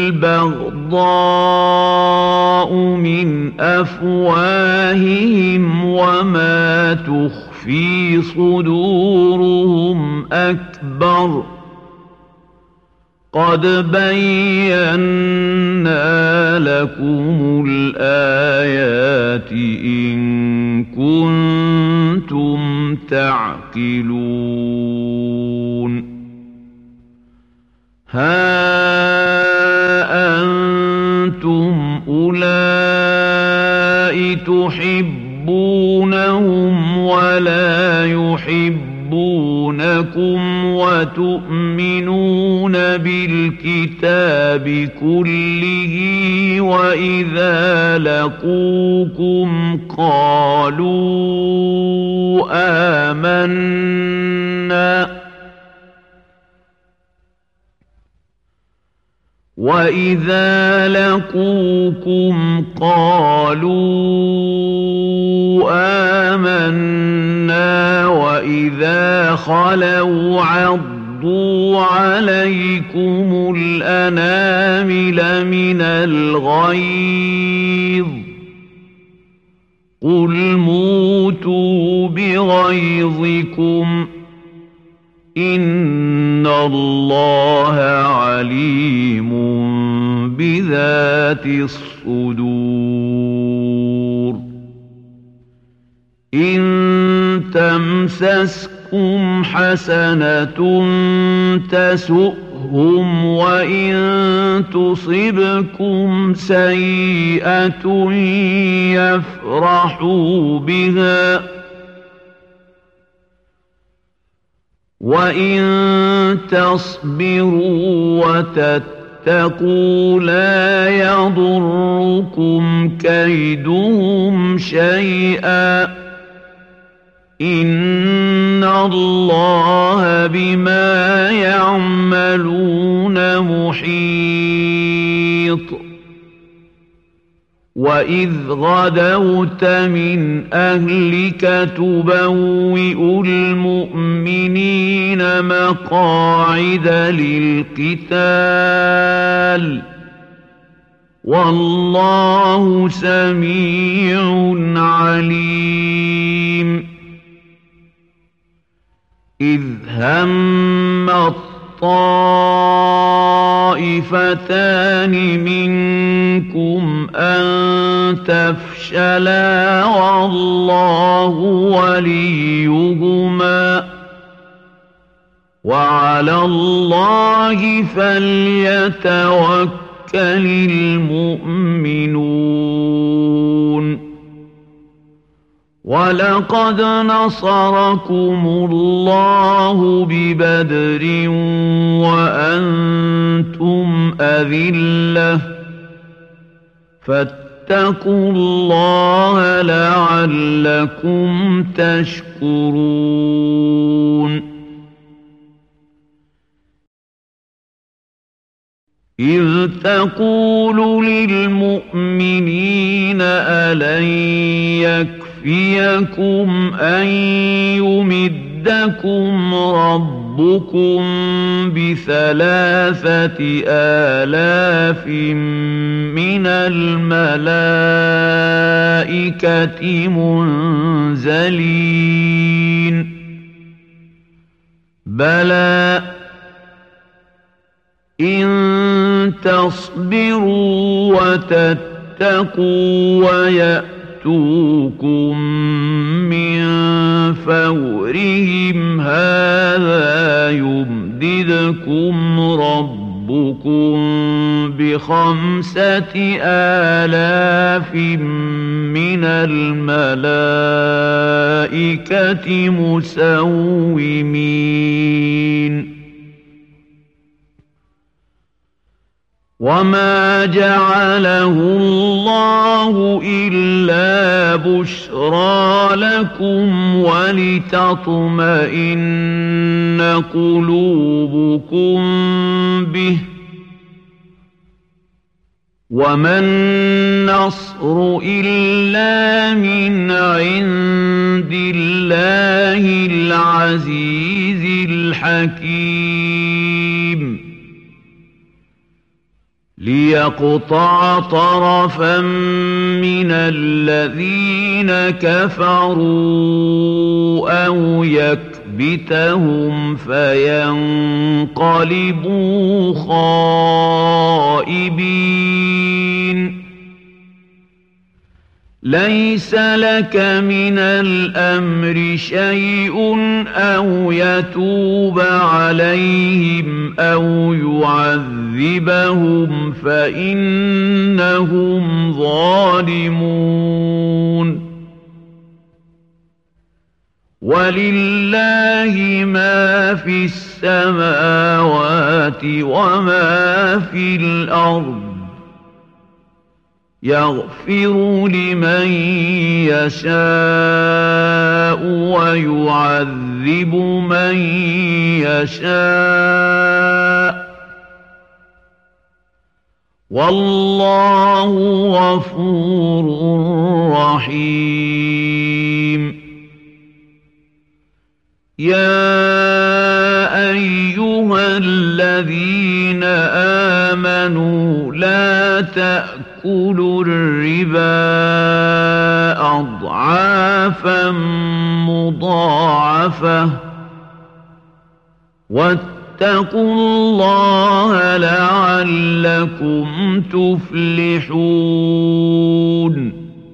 الْبَغْضَاءُ مِنْ أَفْوَاهِهِمْ وَمَا تُخْفِي صُدُورُهُمْ أَكْبَرُ قَدْ بَيَّنَّا لَكُمُ الْآيَاتِ إِن كُنتُمْ تَعْقِلُونَ هَا أَنتُمْ أُولَاءِ تُحِبُّونَهُمْ وَلَا يُحِبُّونَكُمْ وَتُؤْمِنُونَ بِالْكِتَابِ كُلِّهِ وَإِذَا لَقُوكُمْ قَالُوا آمَنَّا وَإِذَا لَقُوكُمْ قَالُوا آمَنَّا وَإِذَا خَلَوْا عَضُّوا عَلَيْكُمُ الْأَنَامِلَ مِنَ الْغَيْظِ قُلْ مُوتُوا بِغَيْظِكُمْ إِنَّ اللَّهَ عَلِيمٌ بِذَاتِ الصُّدُورِ إِن تَمْسَسْكُمْ حَسَنَةٌ تَسُؤْهُمْ وَإِن تُصِبْكُمْ سَيِّئَةٌ يَفْرَحُوا بِهَا وَإِن تَصْبِرُوا وَتَتَّقُوا لَا يَضُرُّكُمْ كَيْدُهُمْ شَيْئًا إِنَّ اللَّهَ بِمَا يَعْمَلُونَ مُحِيطٌ وَإِذْ غَدَوْتَ مِنْ أَهْلِكَ تُبَوِّئُ الْمُؤْمِنِينَ مَقَاعِدَ لِلْقِتَالِ وَاللَّهُ سَمِيعٌ عَلِيمٌ إِذْ هَمَّ الطَّائِفَتَانِ مِنكُمْ أَن تَفْشَلَا وَاللَّهُ وَلِيُّهُمَا وَعَلَى اللَّهِ فَلْيَتَوَكَّلِ الْمُؤْمِنُونَ وَلَقَدْ نَصَرَكُمُ اللَّهُ بِبَدْرٍ وَأَنتُمْ أَذِلَّةٌ فَاتَّقُوا اللَّهَ لَعَلَّكُمْ تَشْكُرُونَ إِذْ تَقُولُ لِلْمُؤْمِنِينَ أَلَنْ يَكْفِيَكُمْ أَنْ يُمِدَّكُمْ رَبُّكُمْ بِثَلَاثَةِ آلَافٍ مِنَ الْمَلَائِكَةِ مُنْزَلِينَ بَلَى إِن تَصْبِرُوا وَتَتَّقُوا وَيَأْتُوكُم مِّن فَوْرِهِمْ هَٰذَا يُمْدِدْكُمْ رَبُّكُم ربكم بخمسة آلاف من الملائكة مسومين وما جعله الله إلا بشرى لكم ولتطمئن قلوبكم به وما النصر إلا من عند الله العزيز الحكيم ليقطع طرفا من الذين كفروا أو يكبتهم فينقلبوا خائبين ليس لك من الأمر شيء أو يتوب عليهم أو يعذبهم فإنهم ظالمون ولله ما في السماوات وما في الأرض يغفر لمن يشاء ويعذب من يشاء والله غفور رحيم يا أيها الذين آمنوا لا تأكلوا الربا أضعافا مضاعفة واتقوا الله لعلكم تفلحون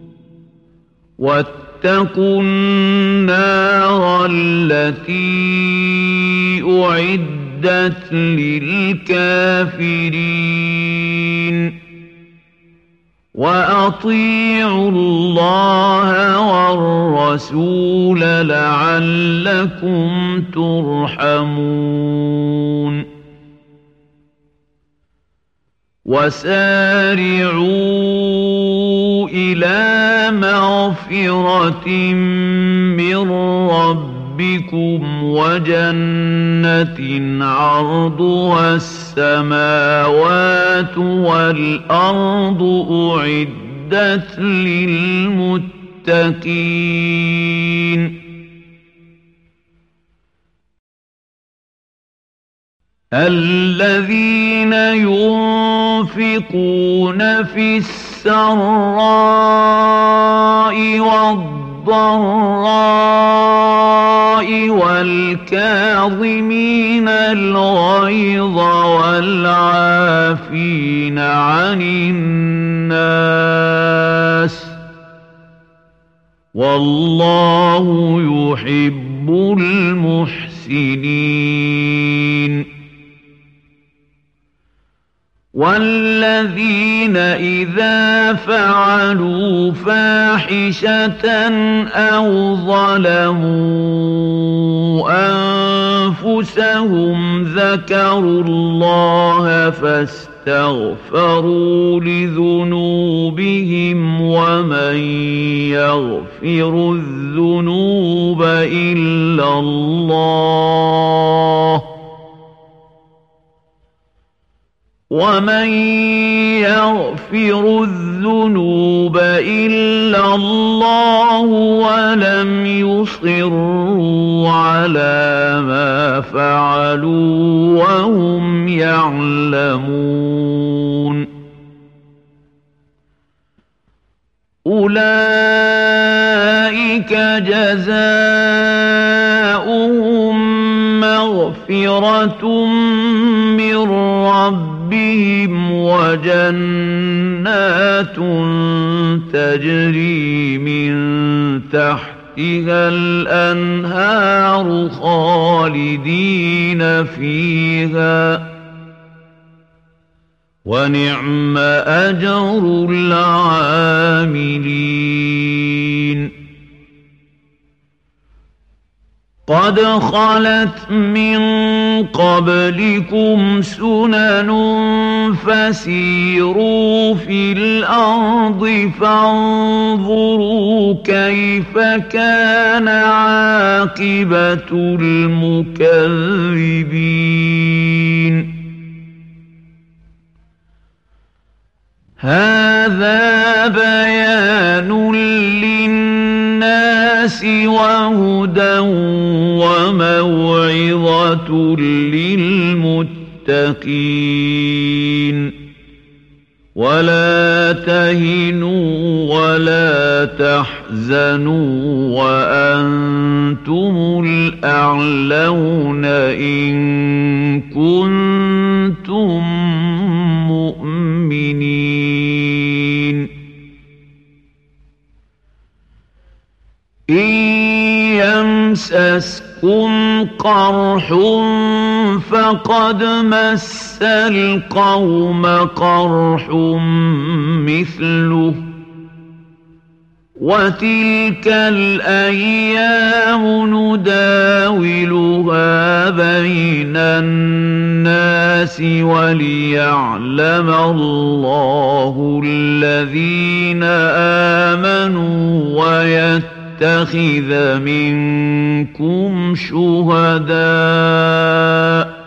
واتقوا النار التي أعدت للكافرين وأطيعوا الله والرسول لعلكم ترحمون وسارعوا إلى مغفرة من ربكم وجنة عرضها السماوات والأرض أعدت للمتقين الذين ينفقون في السراء والضراء والكاظمين الغيظ والعافين عن الناس والله يحب المحسنين والذين إذا فعلوا فاحشة أو ظلموا أنفسهم ذكروا الله فاستغفروا لذنوبهم ومن يغفر الذنوب إلا الله ومن يغفر الذنوب إلا الله ولم يصروا على ما فعلوا وهم يعلمون أولئك جزاؤهم مغفرة من ربهم بهم وجنات تجري من تحتها الأنهار خالدين فيها ونعم أجر العاملين قد خلت من قبلكم سنن فسيروا في الأرض فانظروا كيف كان عاقبة المكذبين هذا بيان للناس وهدى وموعظة للمتقين ولا تهنوا ولا تحزنوا وأنتم الأعلون إن كنتم مؤمنين إن يمسسكم قرح فقد مس القوم قرح مثله وتلك الأيام نداولها بين الناس وليعلم الله الذين آمنوا ويتخذ منكم شهداء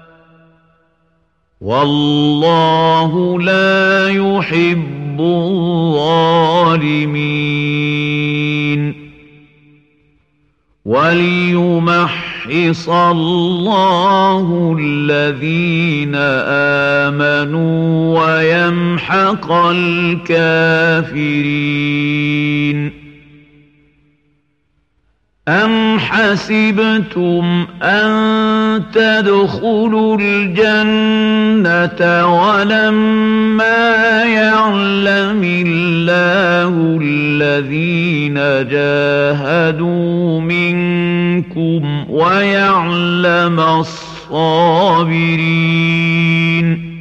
والله لا يحب الظالمين وليمحص الله الذين آمنوا ويمحق الكافرين أم حسبتم أن تدخلوا الجنة ولما يعلم الله الذين جاهدوا منكم ويعلم الصابرين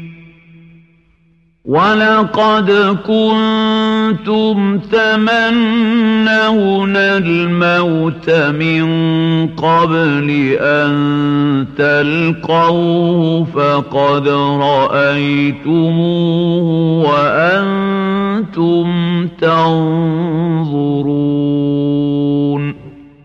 ولقد كنتم تمنون الموت من قبل أن تلقوه فقد رأيتموه وأنتم تنظرون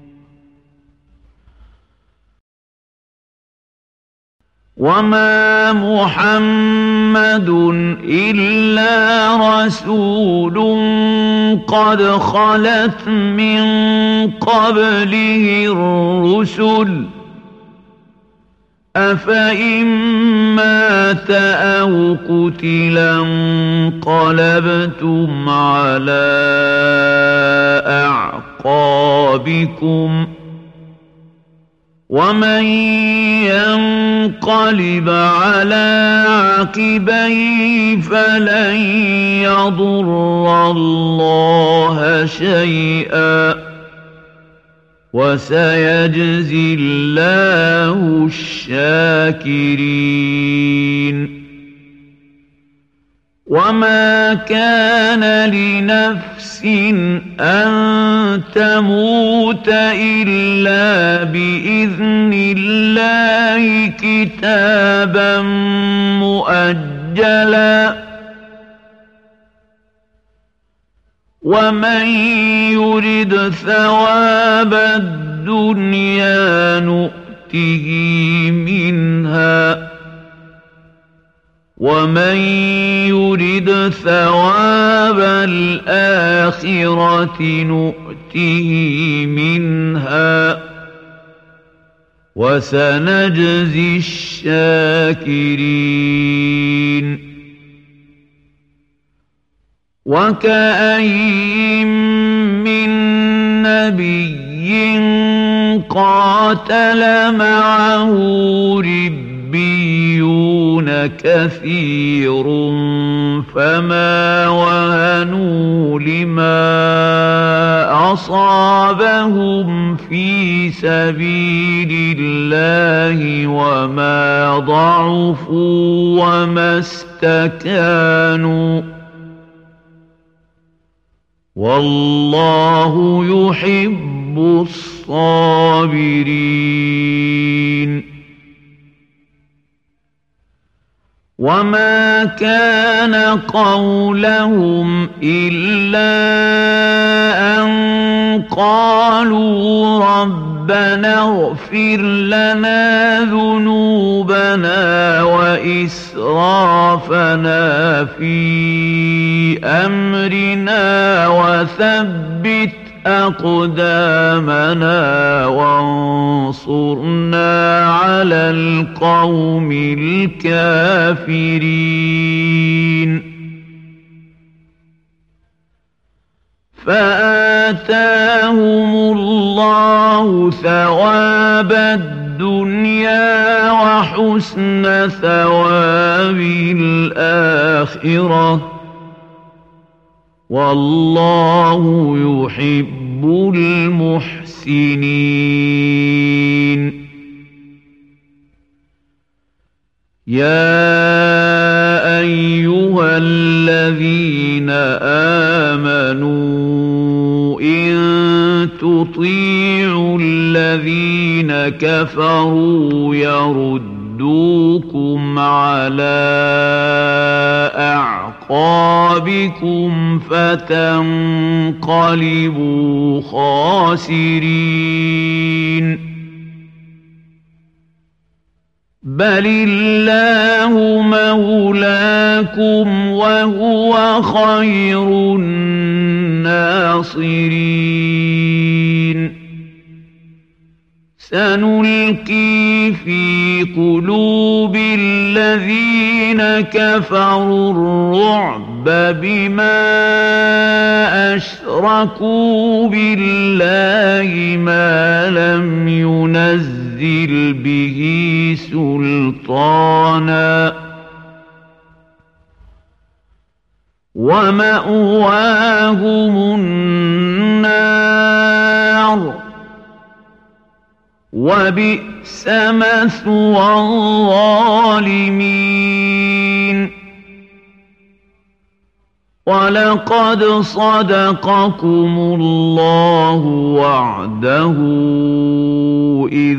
وما محمد إلا رسول قد خلت من قبله الرسل أفإن مات أو قتلا انقلبتم على أعقابكم ومن ينقلب على عقبيه فلن يضر الله شيئا وسيجزي الله الشاكرين وما كان لنفس أن تموت إلا بإذن الله كتابا مؤجلا ومن يرد ثواب الدنيا نؤته منها ومن يرد ثواب الآخرة نؤته منها وسنجزي الشاكرين وكأين من نبي قاتل معه ربيون كثير فما وهنوا لما أصابهم في سبيل الله وما ضعفوا وما استكانوا والله يحب الصابرين. وما كان قولهم إلا أن قالوا ربنا اغفر لنا ذنوبنا وإسرافنا في أمرنا وثبت أقدامنا وانصرنا على القوم الكافرين. فآتاهم الله ثواب الدنيا وحسن ثواب الآخرة والله يحب المحسنين. يا أيها الذين آمنوا إن تطيعوا الذين كفروا يردوكم على أعقابكم فتنقلبوا خاسرين. بل الله مولاكم وهو خير الناصرين. سنلقي في قلوب الذين كفروا الرعب بما أشركوا بالله ما لم ينزل به سلطانا ومأواهم النار وبئس مثوى الظالمين. ولقد صدقكم الله وعده إذ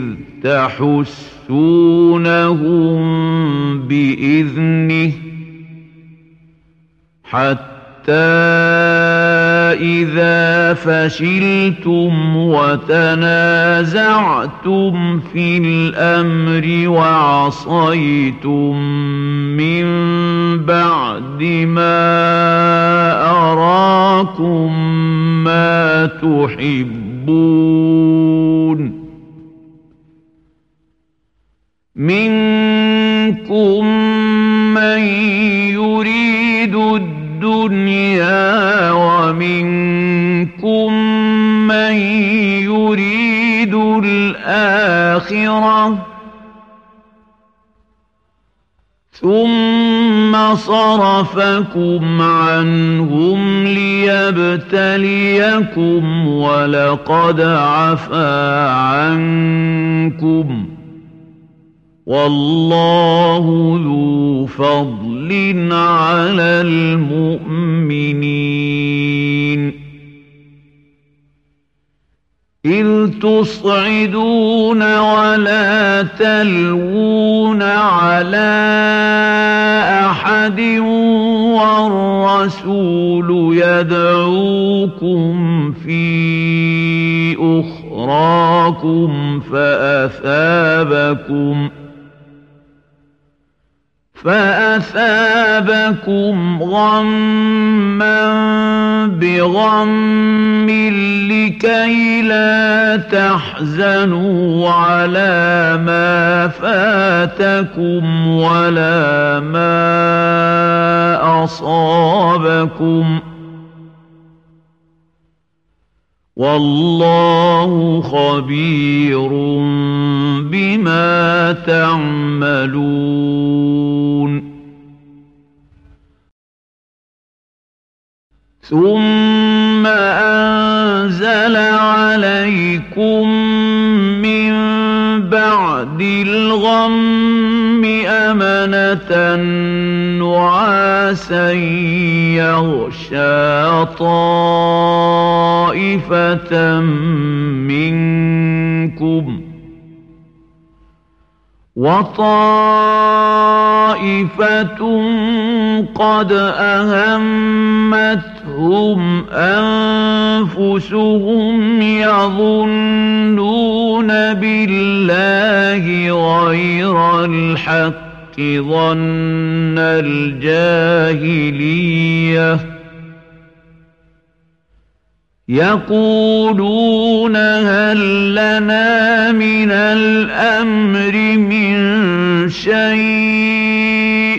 تحسونهم بإذنه حتى إذا فشلتم وتنازعتم في الأمر وعصيتم من بعد ما أراكم ما تحبون منكم من يريد الدنيا ومنكم من يريد الآخرة ثم صرفكم عنهم ليبتليكم ولقد عفا عنكم والله ذو فضل على المؤمنين. إذ تصعدون ولا تلوون على أحد والرسول يدعوكم في أخراكم فأثابكم فأثابكم غما بغم لكي لا تحزنوا على ما فاتكم ولا ما أصابكم والله خبير بما تعملون. ثم أنزل عليكم من بعد الغم أمنة نعاسا يغشى طائفة منكم وطائفة قد أهمتهم أنفسهم يظنون بالله غير الحق ظن الجاهلية يقولون هل لنا من الأمر من شيء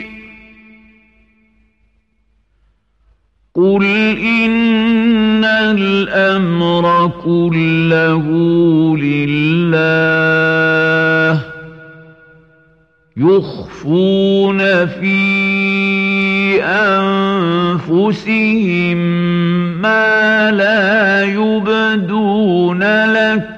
قل إن الأمر كله لله يخفون في أنفسهم ما لا يبدون لك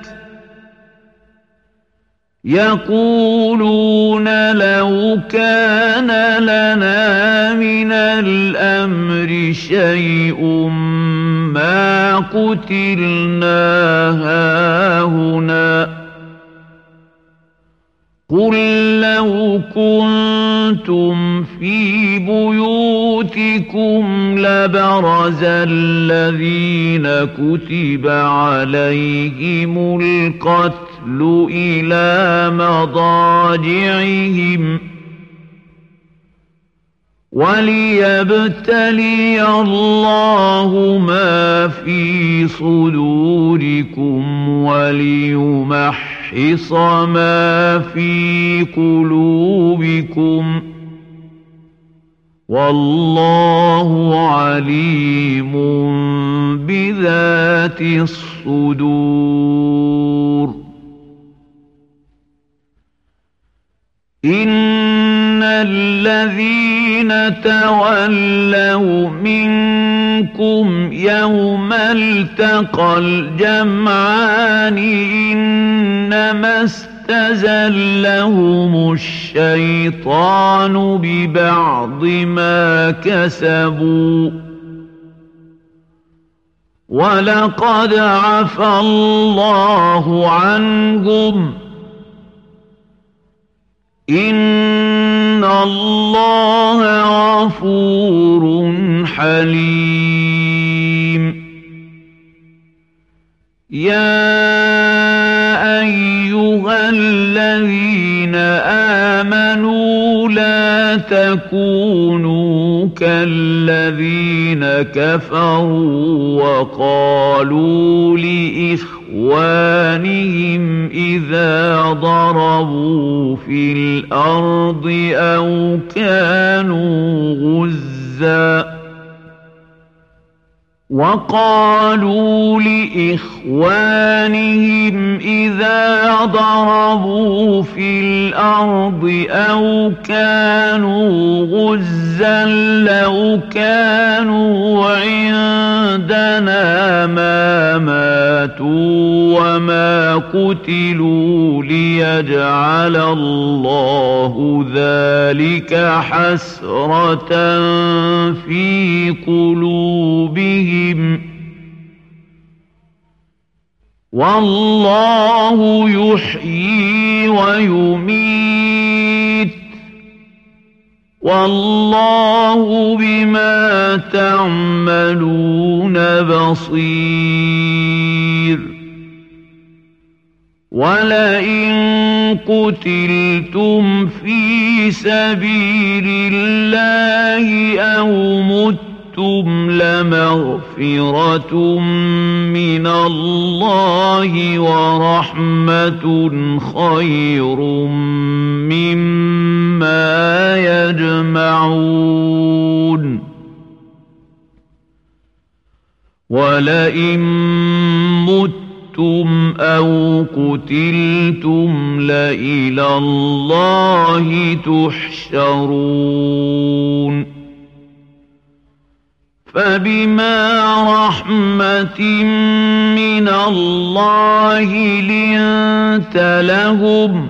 يقولون لو كان لنا من الأمر شيء ما قتلنا هاهنا قل لو كنتم في بيوتكم لبرز الذين كتب عليهم القتل إلى مضاجعهم وليبتلي الله ما في صدوركم وليمحص ما في قلوبكم والله عليم بذات الصدور إن الذين تولوا منكم يوم التقى الجمعان إنما استزلهم الشيطان ببعض ما كسبوا ولقد عفى الله عنهم إن الله غفور حليم يا أيها الذين آمنوا لا تكونوا كالذين كفروا وقالوا لإخوانهم إذا ضربوا في الأرض أو كانوا غزاً وقالوا لإخوانهم إذا ضربوا في الأرض أو كانوا غزا لو كانوا عندنا ما ماتوا وما قتلوا ليجعل الله ذلك حسرة في قلوبهم والله يحيي ويميت والله بما تعملون بصير ولئن قتلتم في سبيل الله أو متم لمغفرة من الله ورحمة خير مما يجمعون ولئن متم أو قتلتم لإلى الله تحشرون فبما رحمة من الله لنت لهم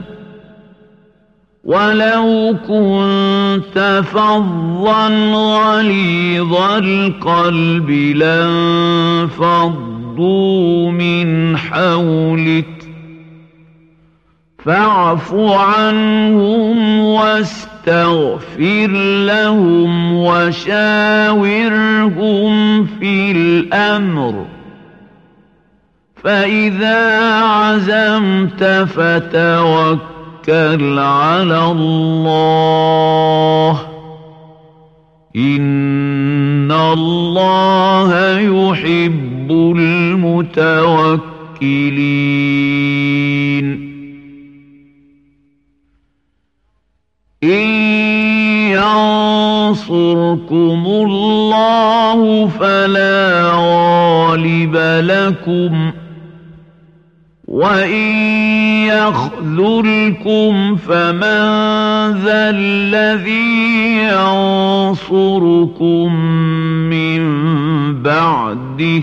ولو كنت فظا غليظ القلب لانفضوا من حولك فاعف عنهم واستغفر لهم وشاورهم في الأمر فإذا عزمت فتوكل على الله إن الله يحب المتوكلين إن ينصركم الله فلا غالب لكم وإن يخذلكم فمن ذا الذي ينصركم من بعده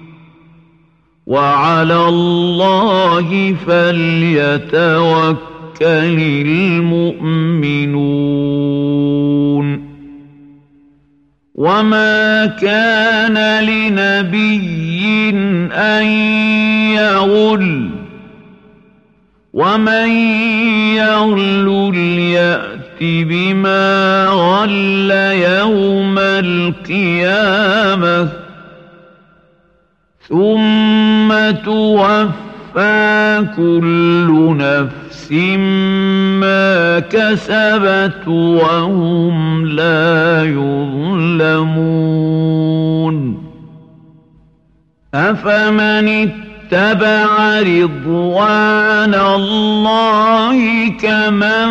وعلى الله فليتوكل المؤمنون وما كان لنبي أن يغل ومن يغل يأت بما غل يوم القيامة ثم توفى كل نفس ما كسبت وهم لا يظلمون أفمن اتبع رضوان الله كمن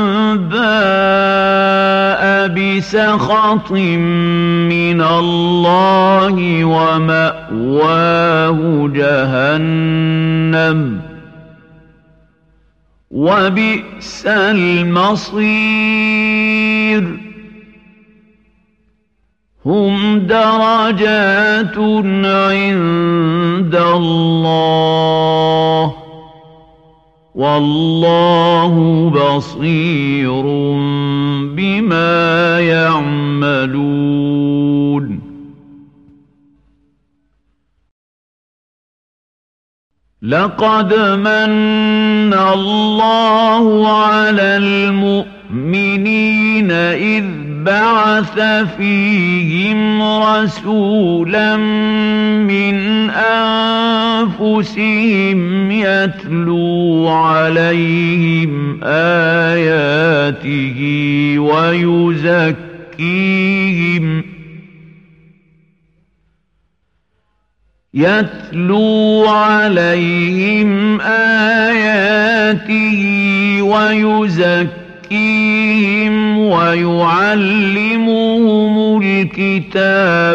باء بسخط من الله ومأواه جهنم وبئس المصير هم درجات عند الله والله بصير بما يعملون لقد من الله على المؤمنين إذ بعث فيهم رسولا من أنفسهم يتلو عليهم آياته ويزكيهم يتلو عليهم آياته ويزكيهم ويعلمهم الكتاب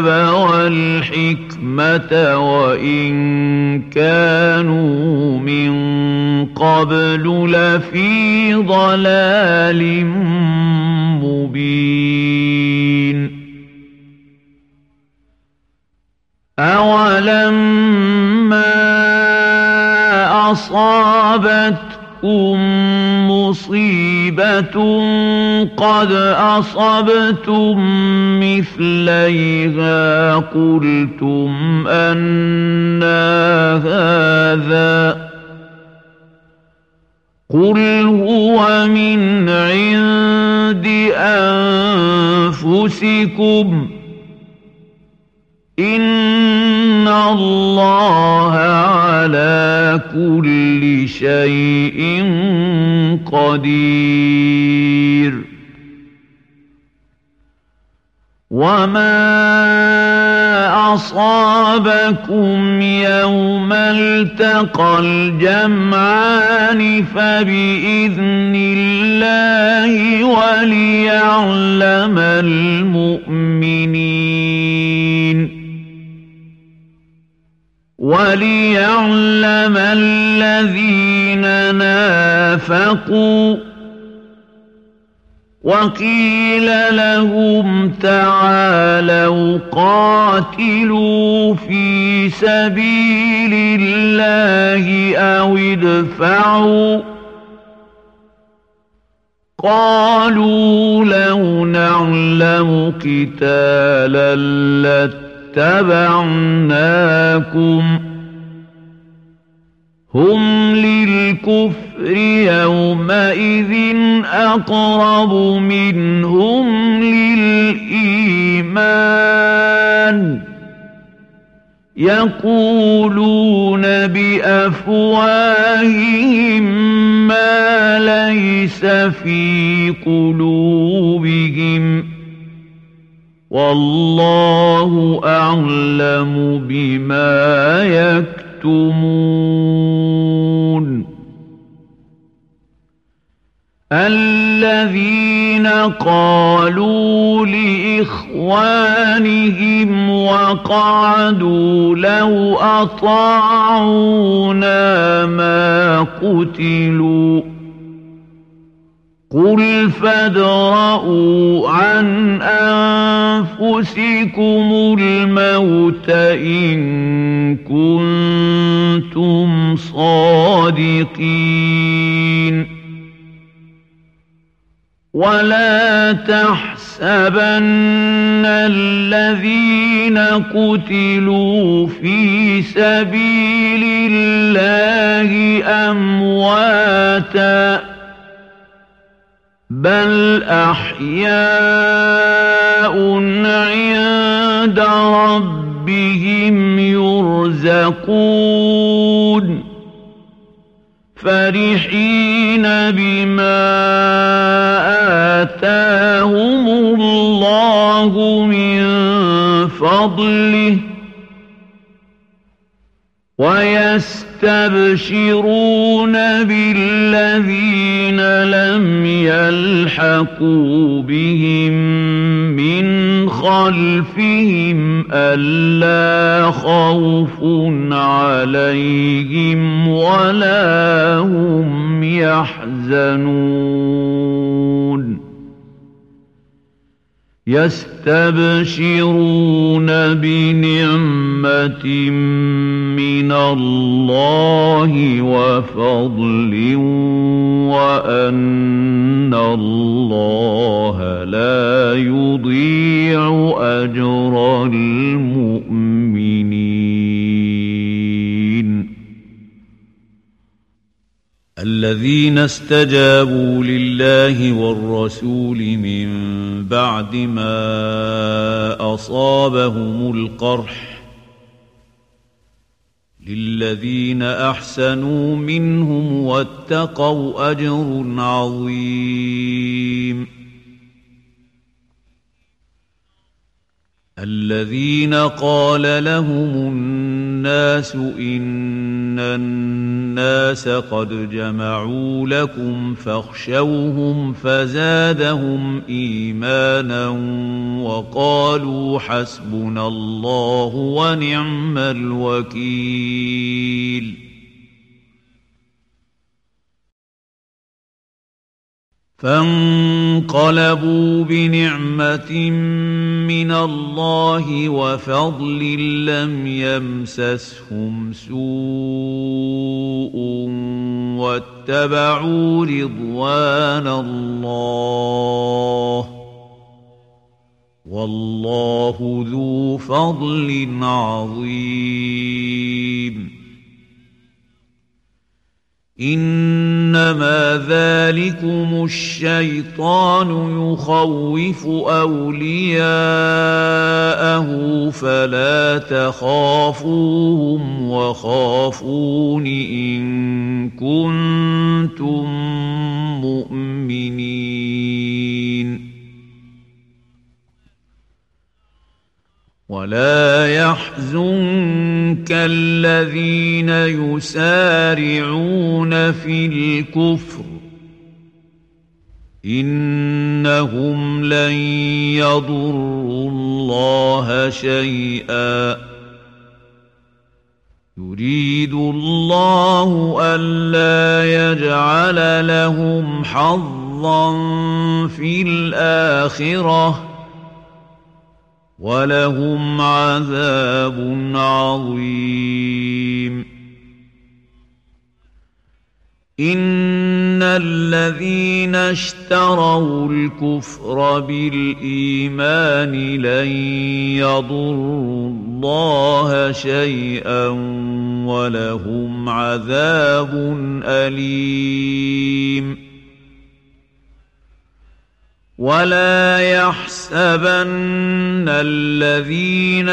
والحكمة وإن كانوا من قبل لفي ضلال مبين أولما أصابتكم مصيبة قد أصبتم مثليها قلتم أنى هذا قل هو من عند أنفسكم إن الله على كل شيء قدير وما أصابكم يوم التقى الجمعان فبإذن الله وليعلم المؤمنين وليعلم الذين نافقوا وقيل لهم تعالوا قاتلوا في سبيل الله أو ادفعوا قالوا لو نعلم قتالا لاتبعناكم هم للكفر يومئذ أقرب منهم للإيمان يقولون بأفواههم ما ليس في قلوبهم والله أعلم بما يكتمون الذين قالوا لإخوانهم وقعدوا لو أطاعونا ما قتلوا قل فادرءوا عن أنفسكم الموت إن كنتم صادقين ولا تحسبن الذين قتلوا في سبيل الله أمواتاً بل أحياء عند ربهم يرزقون فرحين بما آتاهم الله من فضله ويستبشرون بالذين لم يلحقوا بهم من خلفهم ألا خوف عليهم ولا هم يحزنون يستبشرون بنعمة من الله وفضل وأن الله لا يضيع أجر المؤمنين الذين استجابوا لله والرسول من بعد ما أصابهم القرح للذين أحسنوا منهم واتقوا أجر عظيم الذين قال لهم الناس إن الناس قد جمعوا لكم فاخشوهم فزادهم إيمانا وقالوا حسبنا الله ونعم الوكيل فانقلبوا بنعمة من الله وفضل لم يمسسهم سوء واتبعوا رضوان الله والله ذو فضل عظيم إنما ذلكم الشيطان يخوف أولياءه فلا تخافوهم وخافون إن كنتم مؤمنين ولا يحزنك الذين يسارعون في الكفر إنهم لن يضروا الله شيئا يريد الله ألا يجعل لهم حظا حظا في الآخرة ولهم عذاب عظيم إن الذين اشتروا الكفر بالإيمان لن يضروا الله شيئا ولهم عذاب أليم ولا يحسبن الذين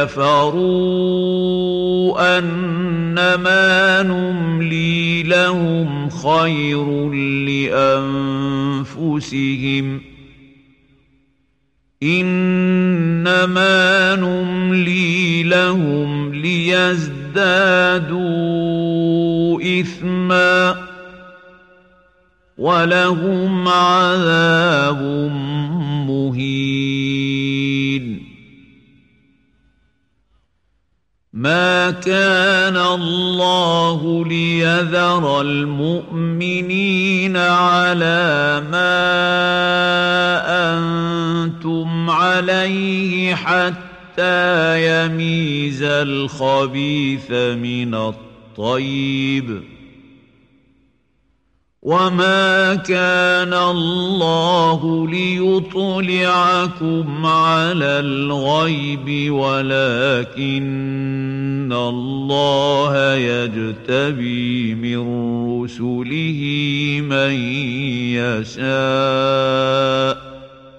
كفروا أنما نملي لهم خير لأنفسهم إنما نملي لهم ليزدادوا إثما ولهم عذاب مهين ما كان الله ليذر المؤمنين على ما أنتم عليه حتى يميز الخبيث من الطيب وما كان الله ليطلعكم على الغيب ولكن الله يجتبي من رسله من يشاء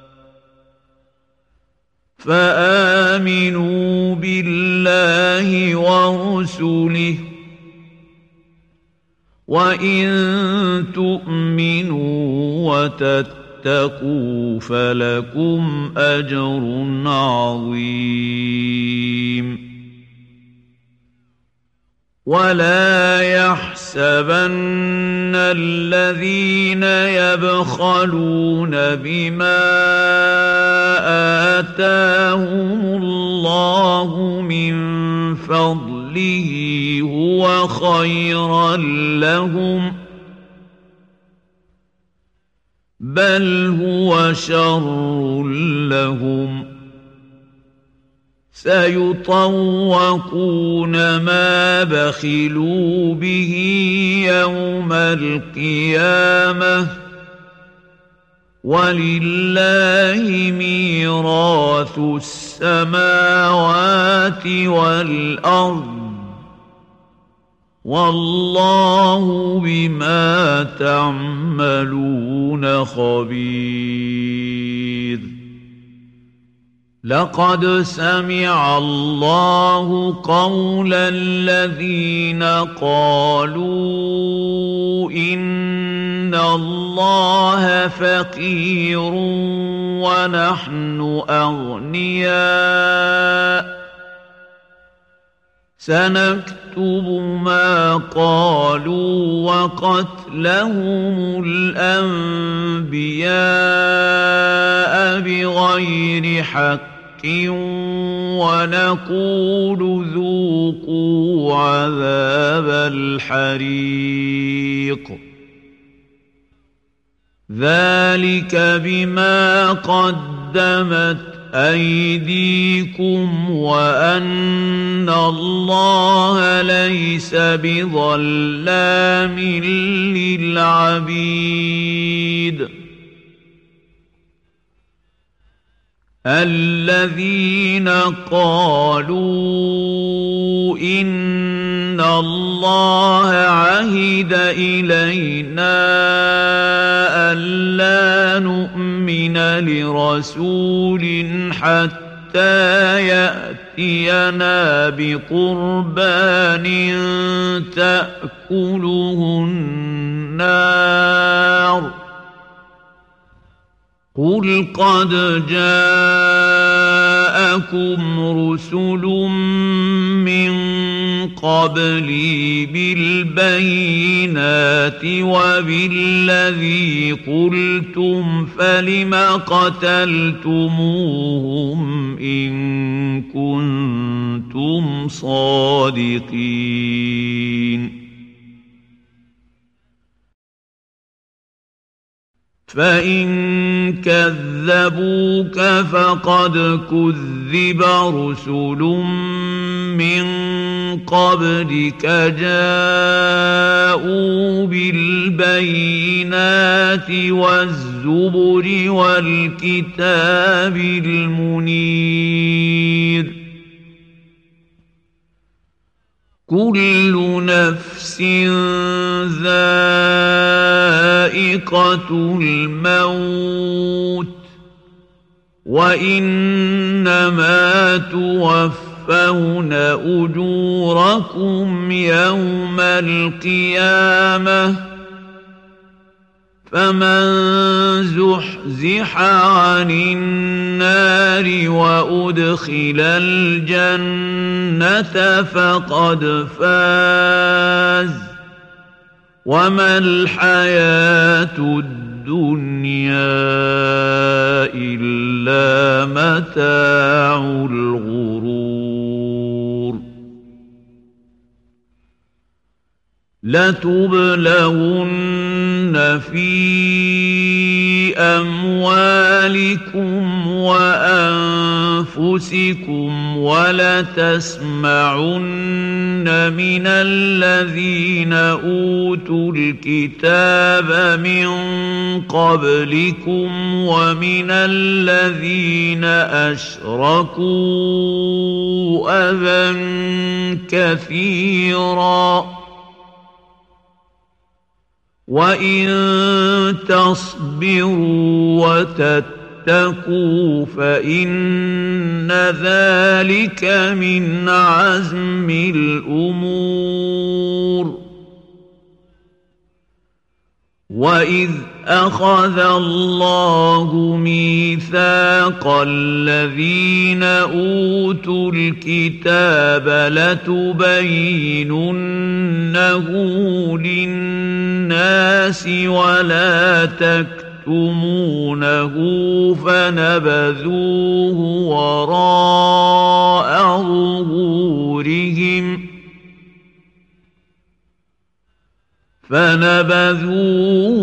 فآمنوا بالله ورسله وإن تؤمنوا وتتقوا فلكم أجر عظيم ولا يحسبن الذين يبخلون بما آتاهم الله من فضله هو خيرا لهم بل هو شر لهم سيطوقون ما بخلوا به يوم القيامة ولله ميراث السماوات والأرض والله بما تعملون خبير لقد سمع الله قول الذين قالوا إن الله فقير ونحن أغنياء سنكتب ما قالوا وقتلهم الأنبياء بغير حق ونقول ذوقوا عذاب الحريق ذلك بما قدمت أيديكم وأن الله ليس بظلام للعبيد الذين قالوا إن الله عهد إلينا ألا نؤمن لرسول حتى يأتينا بقربان تأكله النار قل قد جاءكم رسل من قبلي بالبينات وبالذي قلتم فلم قتلتموهم إن كنتم صادقين فإن كذبوك فقد كذب رسل من قبلك جاءوا بالبينات والزبر والكتاب المنير كل نفس ذائقة الموت وإنما توفون أجوركم يوم القيامة فمن زحزح عن النار وأدخل الجنة فقد فاز وما الحياة الدنيا إلا متاع الغرور لتبلغن في أموالكم وأنفسكم ولتسمعن من الذين أوتوا الكتاب من قبلكم ومن الذين أشركوا أذى كثيرا وإن تصبروا وتتقوا فإن ذلك من عزم الأمور وإذ أخذ الله ميثاق الذين أوتوا الكتاب لتبيننه للناس ولا تكتمونه فنبذوه وراء ظهورهم فنبذوه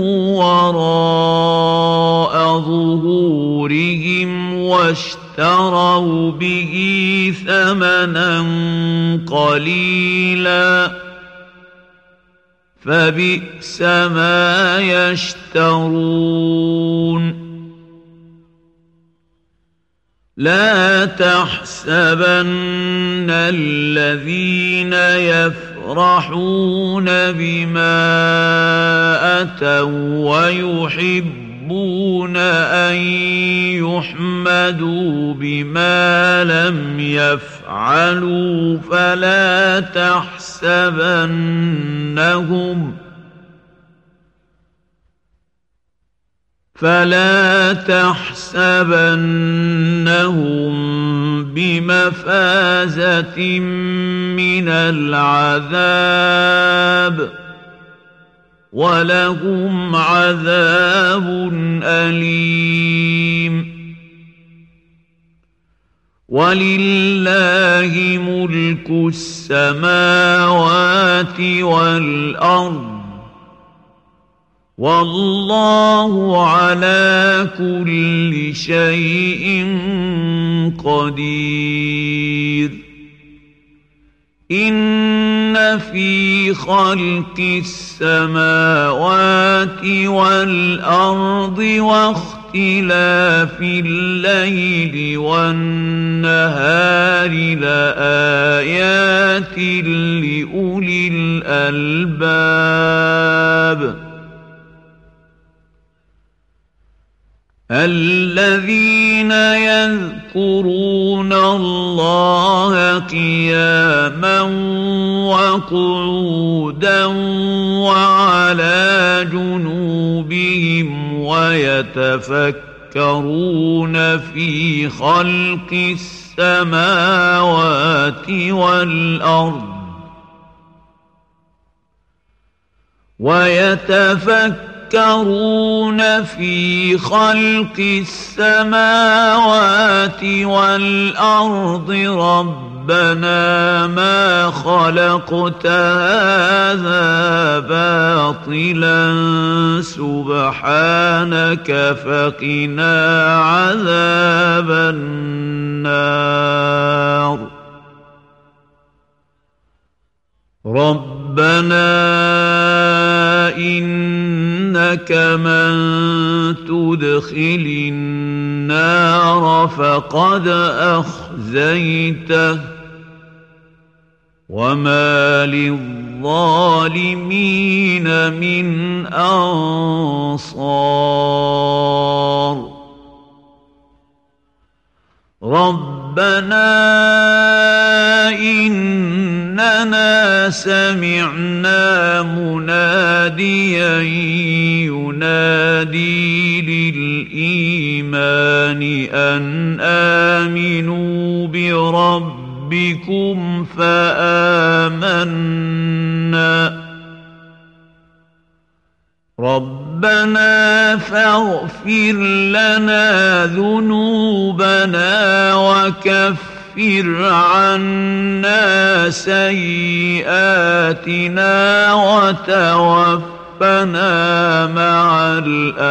وراء ظهورهم واشتروا به ثمنا قليلا فبئس ما يشترون لا تحسبن الذين يفرحون بما أتوا ويحبون أن يحمدوا بما لم يفعلوا فلا تحسبنهم فلا تحسبنهم بمفازة من العذاب ولهم عذاب أليم ولله ملك السماوات والأرض والله على كل شيء قدير إن في خلق السماوات والأرض واختلاف الليل والنهار لآيات لأولي الألباب الذين يذكرون الله قياما وقعودا وعلى جنوبهم ويتفكرون في خلق السماوات والأرض ويتفكرون يتفكرون في خلق السماوات والأرض ربنا ربنا ما خلقت هذا باطلا سبحانك فقنا عذاب النار ربنا إنك من تدخل النار فقد أخزيته وما للظالمين من أنصار ربنا إننا سمعنا مناديا ينادي للإيمان أن آمنوا بربكم فآمنا ربنا فاغفر لنا ذنوبنا وكفر عنا سيئاتنا وتوفنا مع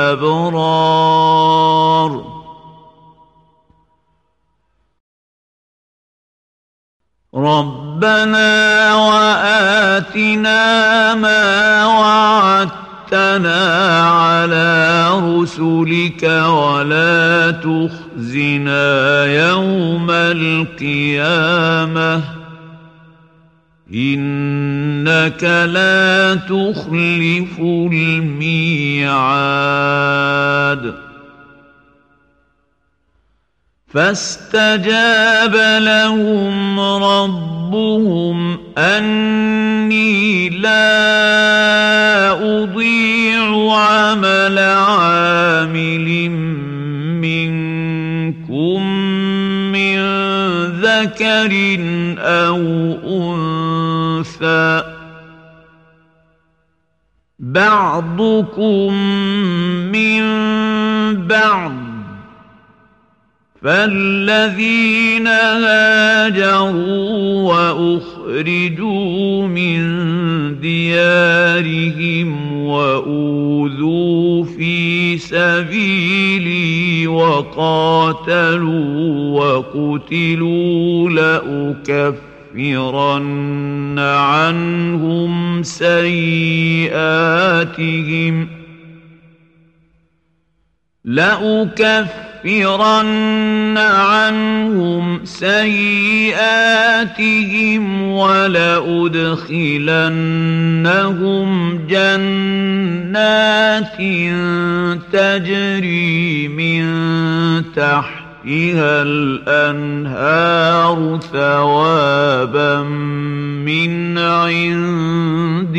الأبرار ربنا وآتنا ما وعدتنا على رسلك ولا تخزنا يوم القيامة إنك لا تخلف الميعاد فاستجاب لهم ربهم أني لا أضيع عمل عامل منكم من ذكر أو أنثى بعضكم من بعض فالذين هاجروا وأخرجوا من ديارهم وأوذوا في سبيلي وقاتلوا وقتلوا لأكفرن عنهم سيئاتهم لأكفرن عنهم سيئاتهم ولأدخلنهم جنات تجري من تحتها الأنهار ثوابا من عند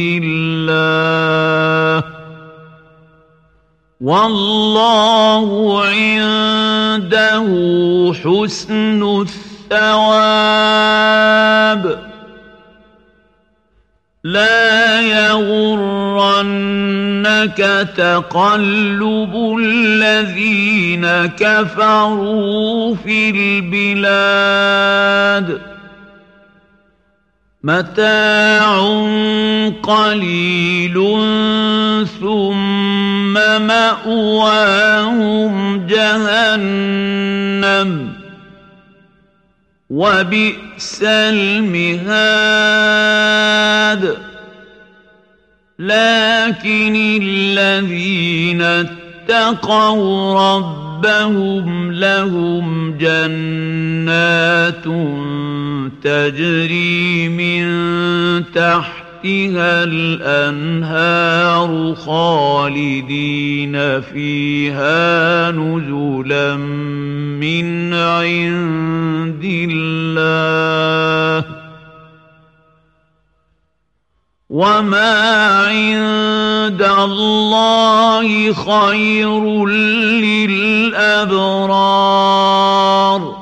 الله والله عنده حسن الثواب لا يغرنك تقلب الذين كفروا في البلاد متاع قليل ثم مأواهم جهنم وبئس المهاد لكن الذين اتقوا ربهم لهم جنات تجري من تحتها الأنهار خالدين فيها نزلا من عند الله وما عند الله خير للأبرار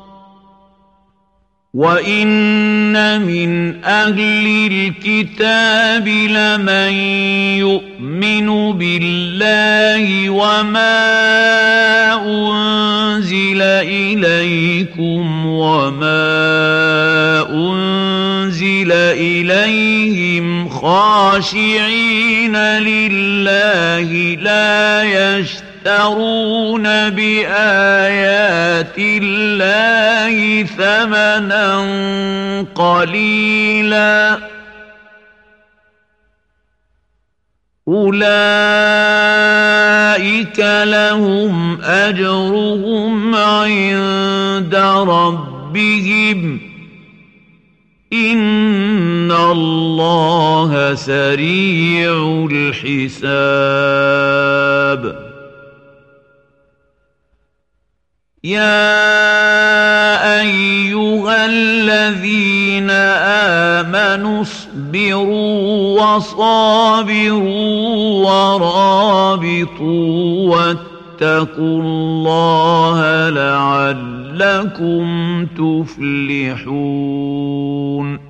وإن من أهل الكتاب لمن يؤمن بالله وما أنزل إليكم وما أنزل إليهم خاشعين لله لا يشترون بآيات الله ثمنا قليلا أولئك لهم أجرهم عند ربهم إن الله سريع الحساب يا أيها الذين آمنوا اصبروا وصابروا ورابطوا واتقوا الله لعلكم تفلحون